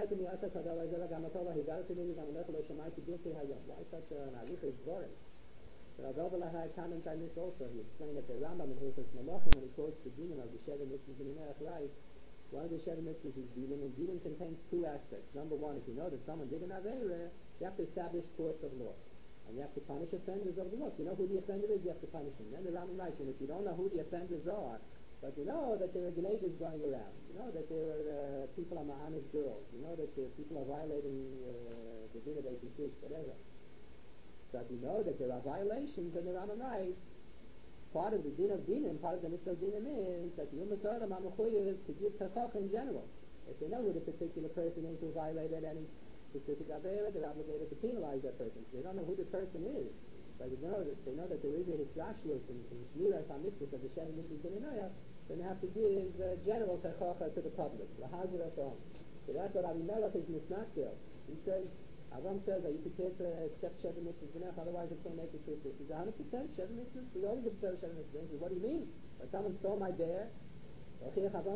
an arichas dvarim? So Rabbi Rabbi had a comment on this also. He explained that the Rambam in Hilchos Malachim, when he quotes the dinim of the seven mitzvahs, writes, one of the seven mitzvahs is dealing, and dealing contains two aspects. Number one, if you know that someone did an aveira, you have to establish courts of law. And you have to punish offenders of the law. If you know who the offender is, you have to punish him. Then the Rambam writes, and if you don't know who the offenders are, but you know that there are grenades going around, you know that there are uh, people are honest girls, you know that uh, people are violating uh, the din of eighty-six, whatever. So if you know that there are violations, then there are rights. Part of the din of dinim, part of the mitzvah of dinim is that the ummah Torah are mechuyev to give tachach in general. If they know who the particular person is who violated any specific avera, they're obligated to penalize that person. If they don't know who the person is, but they know that, they know that there is a hisrashlus in shmiras hamitzvahs of the shem mitzvahs dininoyah, then they have to give uh, general tachach to the public. Lahazir afam. So that's what Avimelech is misnakil. He says, Avram says that you prepared to accept Sheva Mitzvahs, otherwise you can't make it fifty. He's one hundred percent Sheva Mitzvahs. We always observe Sheva Mitzvahs. He says, what do you mean? When someone stole my bear, lo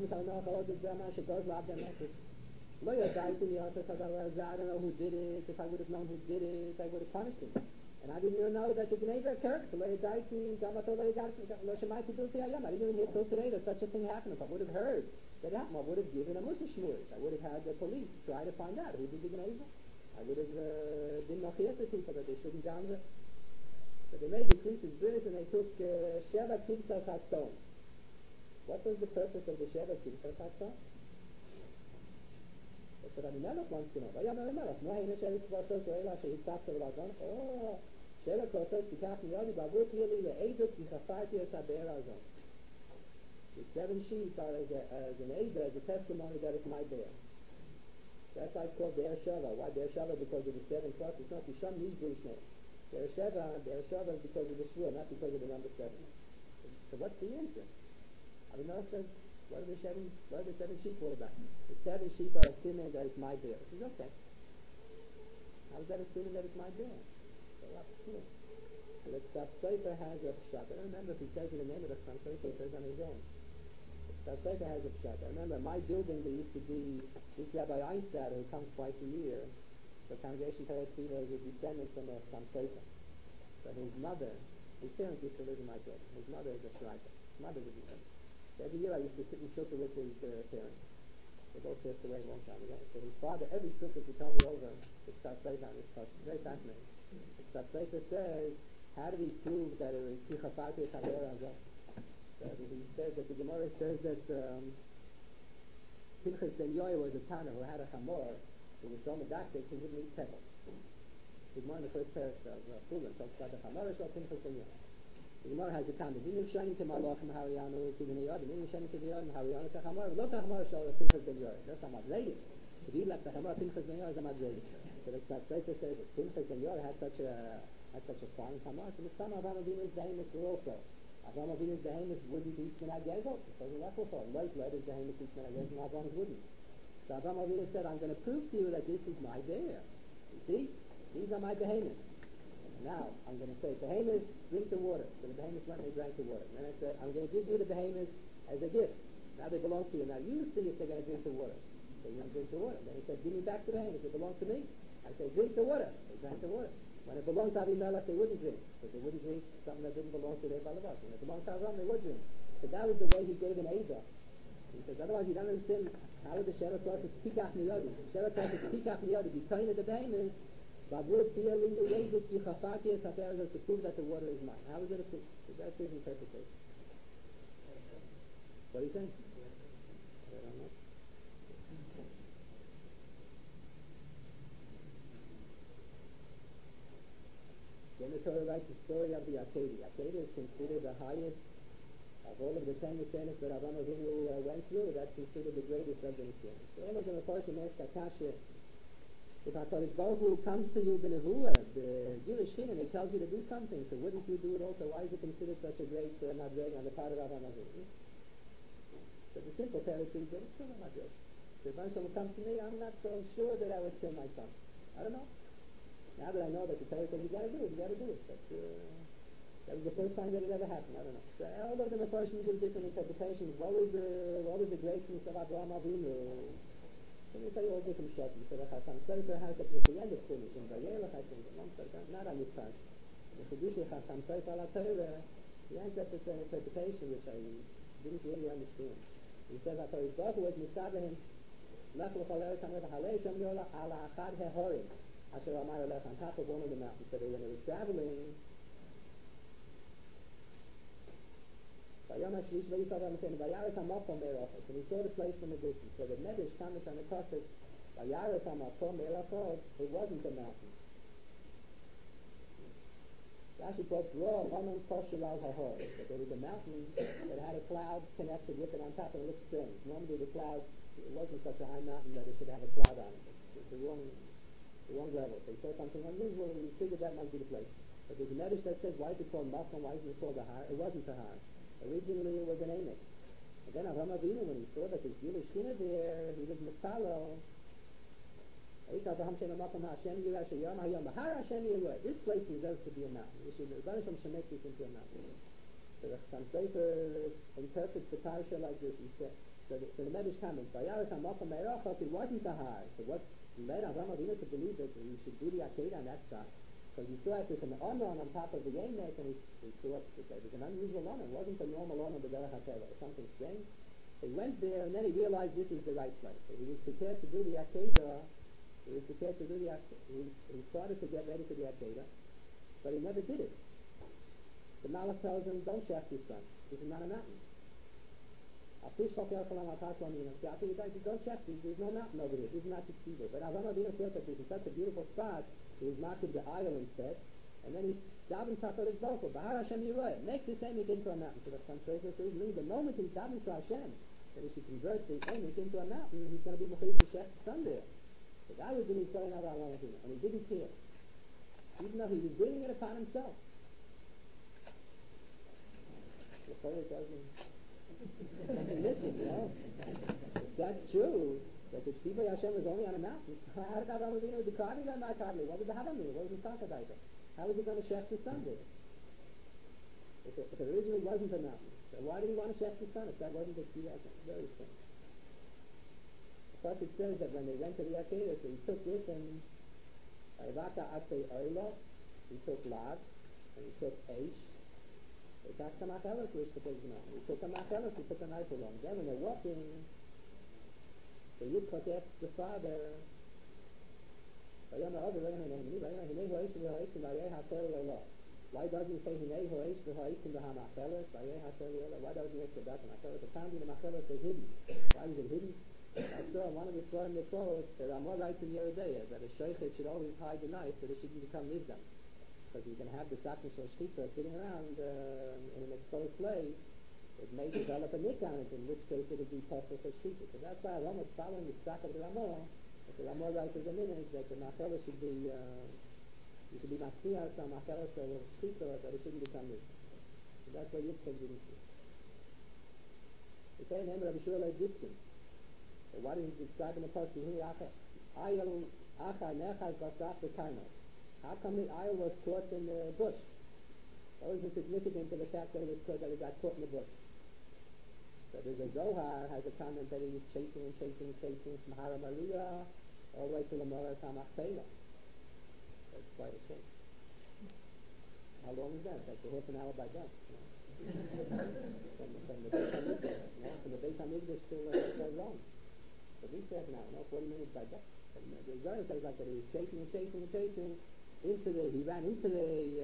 yadaytu, I don't know who did it. If I would have known who did it, I would have punished him. And I didn't even know that the Gnever occurred. Lo yadaytu, lo shemaiti bilti hayam. I didn't even hear till today that such a thing happened. If I would have heard that it happened, I would have given a Musa shmurish. I would have had the police try to find out who did the Gnever. I would have uh, been machir to people that they shouldn't down there. So they made the creases bris and they took uh, Sheva Kinsel Chatzon. What was the purpose of the Sheva Kinsel Chatzon? That's what Avimelech wants to know. Vayam Avimelech, no heina Sheva Kvasos Oela Shehitzach Sheva Oh, Sheva Kvasos Tikach Miyodi Bavur Pili Le'edut Kichafarti Esaber Azon. The seven sheep are as, a, as an aid, as a testimony that it's my bear. That's why it's called Be'er Sheva. Why Be'er Sheva? Because of the seven plus. It's not Yisham Nishbush name. Be'er Sheva, Be'er Sheva is because of the Shua, not because of the number seven. So what's the answer? Avimelech says, what are the seven, what are the seven sheep all about? The seven sheep are a siman that it's my bear. He says, okay. How is that a siman that it's my bear? So that's cool. So the Tzaf Sefer has a pshat. I don't remember if he says in the name of the Tzaf Sefer, he says on his own. Tzaf Sefer has a pshat. I remember my building, there used to be this Rabbi Einstein who comes twice a year. The congregation Torah Tefillah is a descendant from a Tzaf Sefer. So his mother, his parents used to live in my building. His mother is a Shraika. His mother is a descendant. So every year I used to sit in shulchan with his uh, parents. They both passed away a long time ago. So his father, every shulchan would tell me over the Tzaf Sefer on his question. Very fascinating. The Tzaf Sefer says, how did he prove that it was Kichafarti Chaber Azah? So he says that the Gemara says that um, Pinchas ben Yoy was a tanner who had a chamor who was so medactic he wouldn't eat pebbles. The Gemara in the first parak of uh, Pulim talks about the chamor of Pinchas ben Yoy. The Gemara has a comment. Dinu shanim ke malachim hariyanu ki b'nei yodim. Dinu shanim ke b'nei yodim hariyanu ke chamor. Lo ke chamor shel Pinchas ben Yoy. That's not madreidik. If you left the chamor Pinchas ben Yoy, it's a madreidik. So the Tzaf Sefer says that Pinchas ben Yoy had such a had such a fine chamor. So the son of Avraham Avinu's behemoths were also. Avraham Avinu's behemoths wouldn't eat minag yezel because of leprosol. Light let his behemoths eat minag yezel and Avraham wouldn't. So Avraham Avinu said, I'm going to prove to you that this is my bear. You see? These are my behemoths. Now, I'm going to say, behemoths, drink the water. So the behemoths went and they drank the water. And then I said, I'm going to give you the behemoths as a gift. Now they belong to you. Now you see if they're going to drink the water. So you're going to drink the water. Then he said, give me back the behemoths. They belong to me. I said, drink the water. They drank the water. When it belonged to Avimelech, they wouldn't drink. But they wouldn't drink something that didn't belong to their Balavas. When it belonged to Avram, they would drink. So that was the way he gave an Eidah. He says, otherwise you don't understand how would the Sheva process Pikach Miyodi. The Sheva process Pikach Miyodi. Be kind of the behemoths. Babur feeling the way that you chafati is haperes to prove that the water is mine. How is it a proof? So that's his interpretation. What are you saying? I don't know. Then the Torah writes the story of the Akedah. Akedah is considered the highest of all of the ten Nisyanis that Avraham Avinu uh, went through. That's considered the greatest of the Nisyanis. So all of them, of course, in Akasha, if HaKadosh Baruch Hu comes to you b'nevuah, the Jewish Shin, and he tells you to do something, so wouldn't you do it also? Why is it considered such a great uh, madreg on the part of Avraham Avinu? So the simple parrot is that it's still a madreg. So if someone comes to me, I'm not so sure that I would kill my son. I don't know. Now that I know that the Torah says you got to do it, you got to do it. But uh, that was the first time that it ever happened. I don't know. So all of them, of course, give different interpretations. What was the what was the greatness of Avraham Avinu? Let me tell you all different shotties. So the Chasam Sofer has at the end of Chumash in Vayelech, I think, not on this part. The Chidush Chasam Sofer ala Torah, he ends up with an interpretation which I didn't really understand. He says that HaKadosh Baruch Hu was Misabehim, Lech l'chol eretz haMelech halei Shem Yola ala achad hehorim, asher amar lech on top of one of the mountains. So they, when they were traveling, and he saw the place from a distance. So the Medrash comments on the Tosfos, it wasn't a mountain. Rashi quotes Ra Omen Kosher Al Hahor, that there was a mountain that had a cloud connected with it on top, and it looked strange. Normally the cloud, it wasn't such a high mountain that it should have a cloud on it. It's the wrong, the wrong level. They saw something unusual, and we figured that might be the place. But there's a medrash that says, why is it called Makom? Why isn't it called a Har? It wasn't a Har. Originally it was an Emek. And then Avraham Avinu, when he saw that there's Gilui Shechina there, he was Mispalo. This place deserves to be a mountain. We should, the Rebbe should make this into a mountain. So the translator interprets the parasha like this. He said, so the, so the Medrash comments, it wasn't a Har. So what led Avraham Avinu to believe that he should do the Akedah on that spot? Because he saw it with an honor on top of the Yemek, and he, he thought that it was an unusual honor. It wasn't a normal honor, but Derech HaTeva. It was something strange. He went there, and then he realized this is the right place. So he was prepared to do the Akedah. He was prepared to do the Akedah. He, he started to get ready for the Akedah, but he never did it. The Malach tells him, don't shaft your son. This is not a mountain. Don't shaft it. There's no mountain over here. This is not the Tzibur. But Avraham Avinu thought that this is such a beautiful spot. He was marked the isle instead, and then he davened to HaKadosh Baruch Hu, Bahar Hashem Yireh, make this Emek into a mountain. So the translator says, the moment he's davened to Hashem, that he should convert the Emek into a mountain, he's going to be Mechuyev to shaft the sun there. So that was the Nisayon of Avraham Avinu, and he didn't care, even though he was bringing it upon himself. The Torah tells me something missing, you know. If that's true, that the Tzibur Hashem was only on a mountain, so how did Avraham Avinu do carving or not carving? What was the Havamim? What was the Sakadaita? How was he going to shaft the sun there? If it, if it originally wasn't a mountain, so why did he want to shaft the sun if that wasn't the Tzibur Hashem? Very strange. Plus it says that when they went to the Akedah, so he took with him Ayvaka Atei Oilo, he took Lav, and he took Eish. He took the Machelis, which the big mountain. He took the Machelis, he took the knife along. Then when they're walking, so Yitzchak asks the father, why doesn't he say Hinei Ho'esh v'Ha'ikun v'Ha'macheles? Why doesn't he ask about the Macheles? The time the Macheles was hidden. Why was it hidden? I saw one of the Svarim they quote, there are more rights in Yeridea, that a Shochet should always hide the knife so that it shouldn't become Nivdam. Because you can have the Sakna Shal Shchita sitting around uh, in an exposed place, it may develop a nick on it, in which case it would be possible for Shchita. So that's why Rama is following the Tzak of the Ramah, that the Ramah writes as a minute, that the Macheles should be, uh, you should be Matziyah, some Macheles or Shchita, that it shouldn't become Nivdam. So that's why Yitzchak didn't see. The same name of Rabbi Shmuel Diskin. So why did he describe in the post Ayel Achar Nechaz Basaf B'Karno? How come the ayel was caught in the bush? What was the significance of the fact that it was caught, that it got caught in the bush? So there's a Zohar has a comment that he was chasing and chasing and chasing from Hara Maria all the way to the Moras HaMachpelah. That's quite a chase. How long is that? That's a half an hour by bus. You know? from, from the Beit HaMikdash, you know, from the Beit HaMikdash to uh, Rome. At least half an hour, no, forty minutes by bus. And uh, the Zohar says like that he was chasing and chasing and chasing into the, he ran into the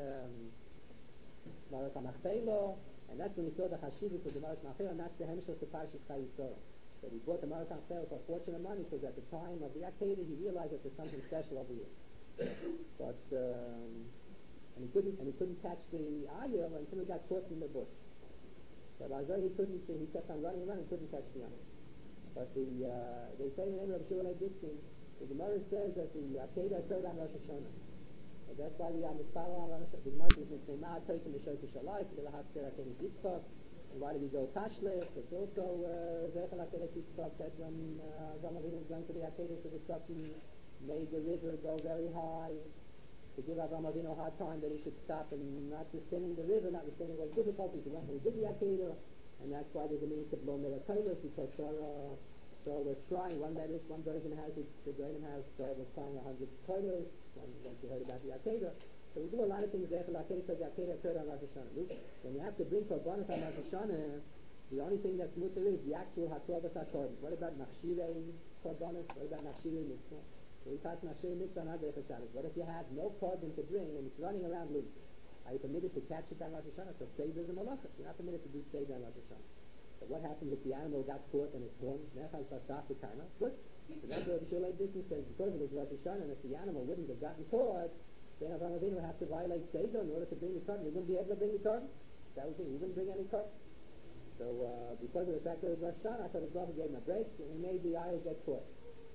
Moras um, HaMachpelah, and that's when he saw the Hashivas of the Moras HaMachpelah, and that's the Hemshel of Parshas Chayei Sarah. So he bought the Moras HaMachpelah for a fortune of money, because at the time of the Akedah he realized that there's something special over here. But um, and he couldn't and he couldn't catch the ayil until he got caught in the bush. So although he couldn't, he kept on running around and couldn't catch the ayil. But the uh, they say the name of Shmuel Diskin. The Gemara says that the Akedah occurred on Rosh Hashanah. And that's why we have the Sparo on Rosh Hashanah. The Gemara says it's Neymar Toikim Mishok Shalai, Kedel Hatzker Akedah Yitzchak. And why did we go Tashlis? It's also Zechel Akedah Yitzchak, that when Avraham Avinu was going to the Akedah, so the Sutton made the river go very high to give Avraham Avinu a hard time that he should stop, and notwithstanding the river, notwithstanding all the difficulties, he went and he did the Akedah, and that's why there's a meaning to blow Melakailas, because Sarah, Sarah was crying. One medrash, one version has it, the Gedolim has Sarah was crying a hundred Kailas when, when she heard about the Akedah. So we do a lot of things there for the Akedah, because the Akedah occurred on Rosh Hashanah. When you have to bring Korbanos on Rosh Hashanah, the only thing that's mutter is the actual HaKorbanos HaKorbanos. What about Machshirei Korbanos? What about Machshirei Mitzvah? So we pass Machshirei Mitzvah on Adrech HaShabbos. What if you have no korban to bring and it's running around loose? Are you permitted to catch it on Rosh Hashanah? So Tzeiv is a malacha. You're not permitted to do Tzeiv on Rosh Hashanah. So what happens if the animal got caught and it's horns? Nechaz Basaf B'Karno? Good. So that's what the Shulei Disney says. Because it was Rosh Hashanah, and if the animal wouldn't have gotten caught, then Avraham Avinu would have to violate Seder in order to bring the korban. He wouldn't be able to bring the korban. That would be, he wouldn't bring any korban. So uh, because of the fact that it was Rosh Hashanah, I thought his brother gave him a break, and he made the aisle get caught.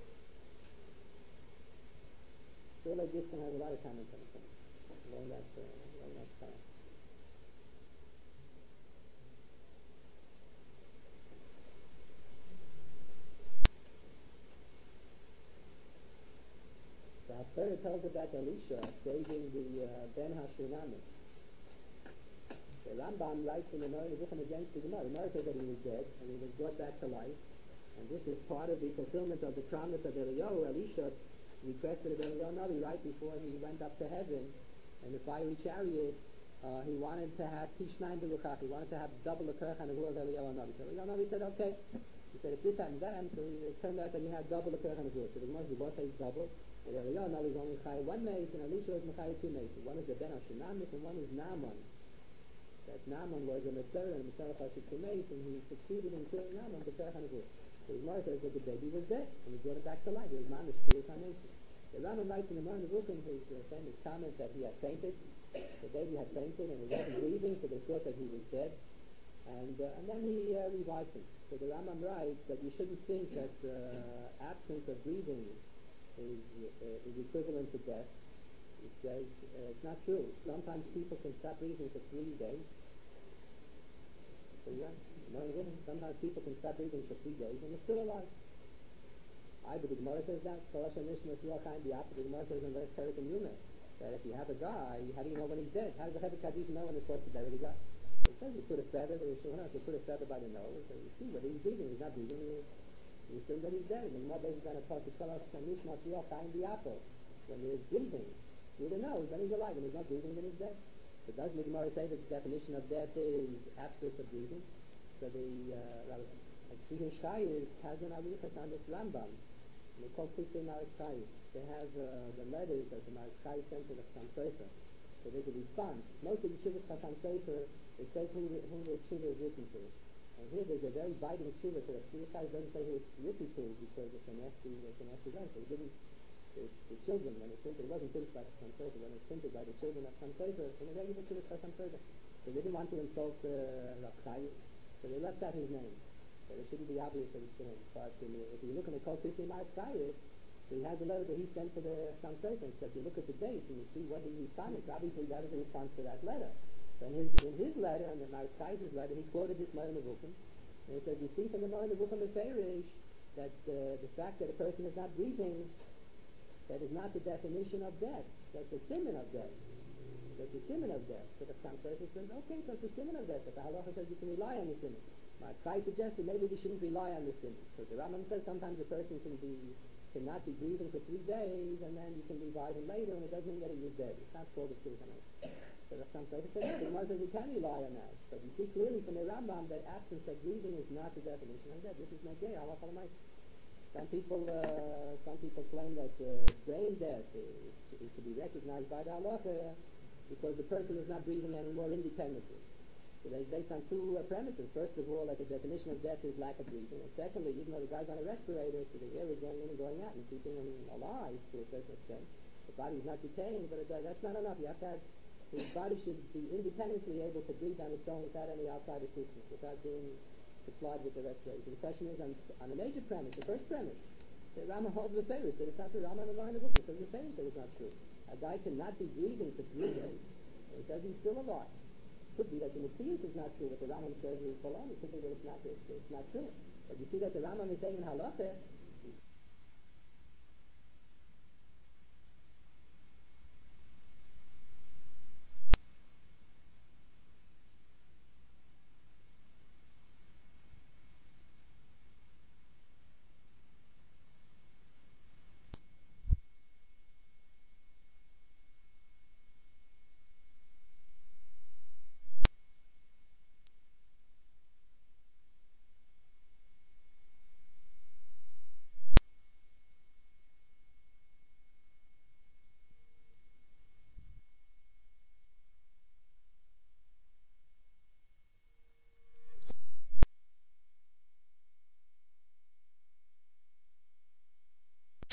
So like this can have a lot of comments on it. Along that, uh, along that time. The Haftarah tells about Elisha saving the uh, Ben Hashunami. The Rambam writes in the Moreh Nevuchim against the Gemara. The Gemara says that he was dead and he was brought back to life. And this is part of the fulfillment of the promise of Eliyahu. Elisha requested of Eliyahu Navi right before he went up to heaven in the fiery chariot. Uh, he wanted to have Tishnayim Beruchach. He wanted to have double the Kerach and the will of Eliyahu Navi. So Eliyahu Navi said, okay. He said, if this happens, that happens. So it turned out that he had double the Kerach and the will. So the Gemara says, what says double? And Eliyahu Navi is only Chai one mace, and Elisha is Mechai two mace. One is the Ben Hashinamis, and one is Naaman. That Naaman was a Mitzvah and Mitzvah Chashik two mace, and he succeeded in killing Naaman, the Kerach and the will. So the Gemara says that the baby was dead, and he brought it back to life. It was Mamish Kriyas HaNesi. The Rambam writes in the Moreh Nevuchim his uh, famous comment that he had fainted. The baby had fainted, and he wasn't breathing, so they thought that he was dead. And, uh, and then he uh, revived him. So the Rambam writes that you shouldn't think that uh, absence of breathing is, uh, is equivalent to death. It says uh, it's not true. Sometimes people can stop breathing for three days. So yeah, sometimes people can stop breathing for three days and they're still alive. I but the Gemara says that. The Gemara says in the Perek and Yuma that if you have a guy, how do you know when he's dead? How does the Hebet Kaddish know when they're supposed to bury the guy? It says you put a feather, the Shulchan Aruch, you put a feather by the nose, and you see whether he's breathing. He's not breathing. You, you assume that he's dead. And the Gemara based on a talk to Shalosh and Nishmas Yochai in the apple. When there's breathing, you don't know. Then he's alive. When he's not breathing, then he's dead. So doesn't the Gemara say that the definition of death is absence of breathing? So the uh, Tzvi Shchayis has an arichas on this Rambam. And they call Kusei Marik Chayis. They have uh, the letters that the Marik Chayis sent to the Chassam Sofer. So there's a response. Most of the Shuvas Chassam Sofer, it says who, who the Shuvah is written to. And here there's a very biting Shuvah, so the Tzvi Shchayis doesn't say who it's written to because it's a nasty, it's a nasty letter. So he didn't. The, the children, when it's printed, it wasn't printed by the Chassam Sofer, when it's printed by the children of Chassam Sofer, in a regular Shuvas Chassam Sofer. So they didn't want to insult uh, Rav Chayis, so they left out his name. So it shouldn't be obvious that it's to him. But in the, if you look in the Kol Kusei Marik Chayis, so he has a letter that he sent to the Chassam Sofer, and so if you look at the date and you see what he responded, obviously that is a response to that letter. So in his, in his letter, in the Marik Chayis' letter, he quoted this Moreh Nevuchim, and he says, you see from the Moreh Nevuchim of Ferish, that uh, the fact that a person is not breathing, that is not the definition of death. That's a siman of death. That's a siman of death. So the Chassam Sofer says, okay, so it's a siman of death. But the halacha says you can rely on the siman. My Chai suggested maybe we shouldn't rely on the siman. So the Rambam says sometimes a person can be cannot be breathing for three days, and then you can revive him later, and it doesn't mean that he was dead. It's not called a siman. So the Chassam Sofer says, no, the Gemara says you can rely on that. But you see clearly from the Rambam that absence of breathing is not the definition of death. This is not gay. Halacha l'maisa. Some people, uh, some people claim that uh, brain death is, is to be recognized by the halacha because the person is not breathing anymore independently. So that's based on two uh, premises. First of all, that the definition of death is lack of breathing. And secondly, even though the guy's on a respirator, so the air is going in and going out and keeping him alive to a certain extent, the body is not decaying, but it, uh, that's not enough. You have to have, his body should be independently able to breathe on its own without any outside assistance, without being supplied with the respirator. The question is on, on the major premise, the first premise. The Rambam holds the Ferish that it's not true. Rambam and the Book says the Ferish that it's not true. A guy cannot be breathing for three days. And he says he's still alive. It could be that the Matthias is not true. What the Rambam says is baloney. It could be that it's not, it's, it's not true. But you see that the Rambam is saying in Halacha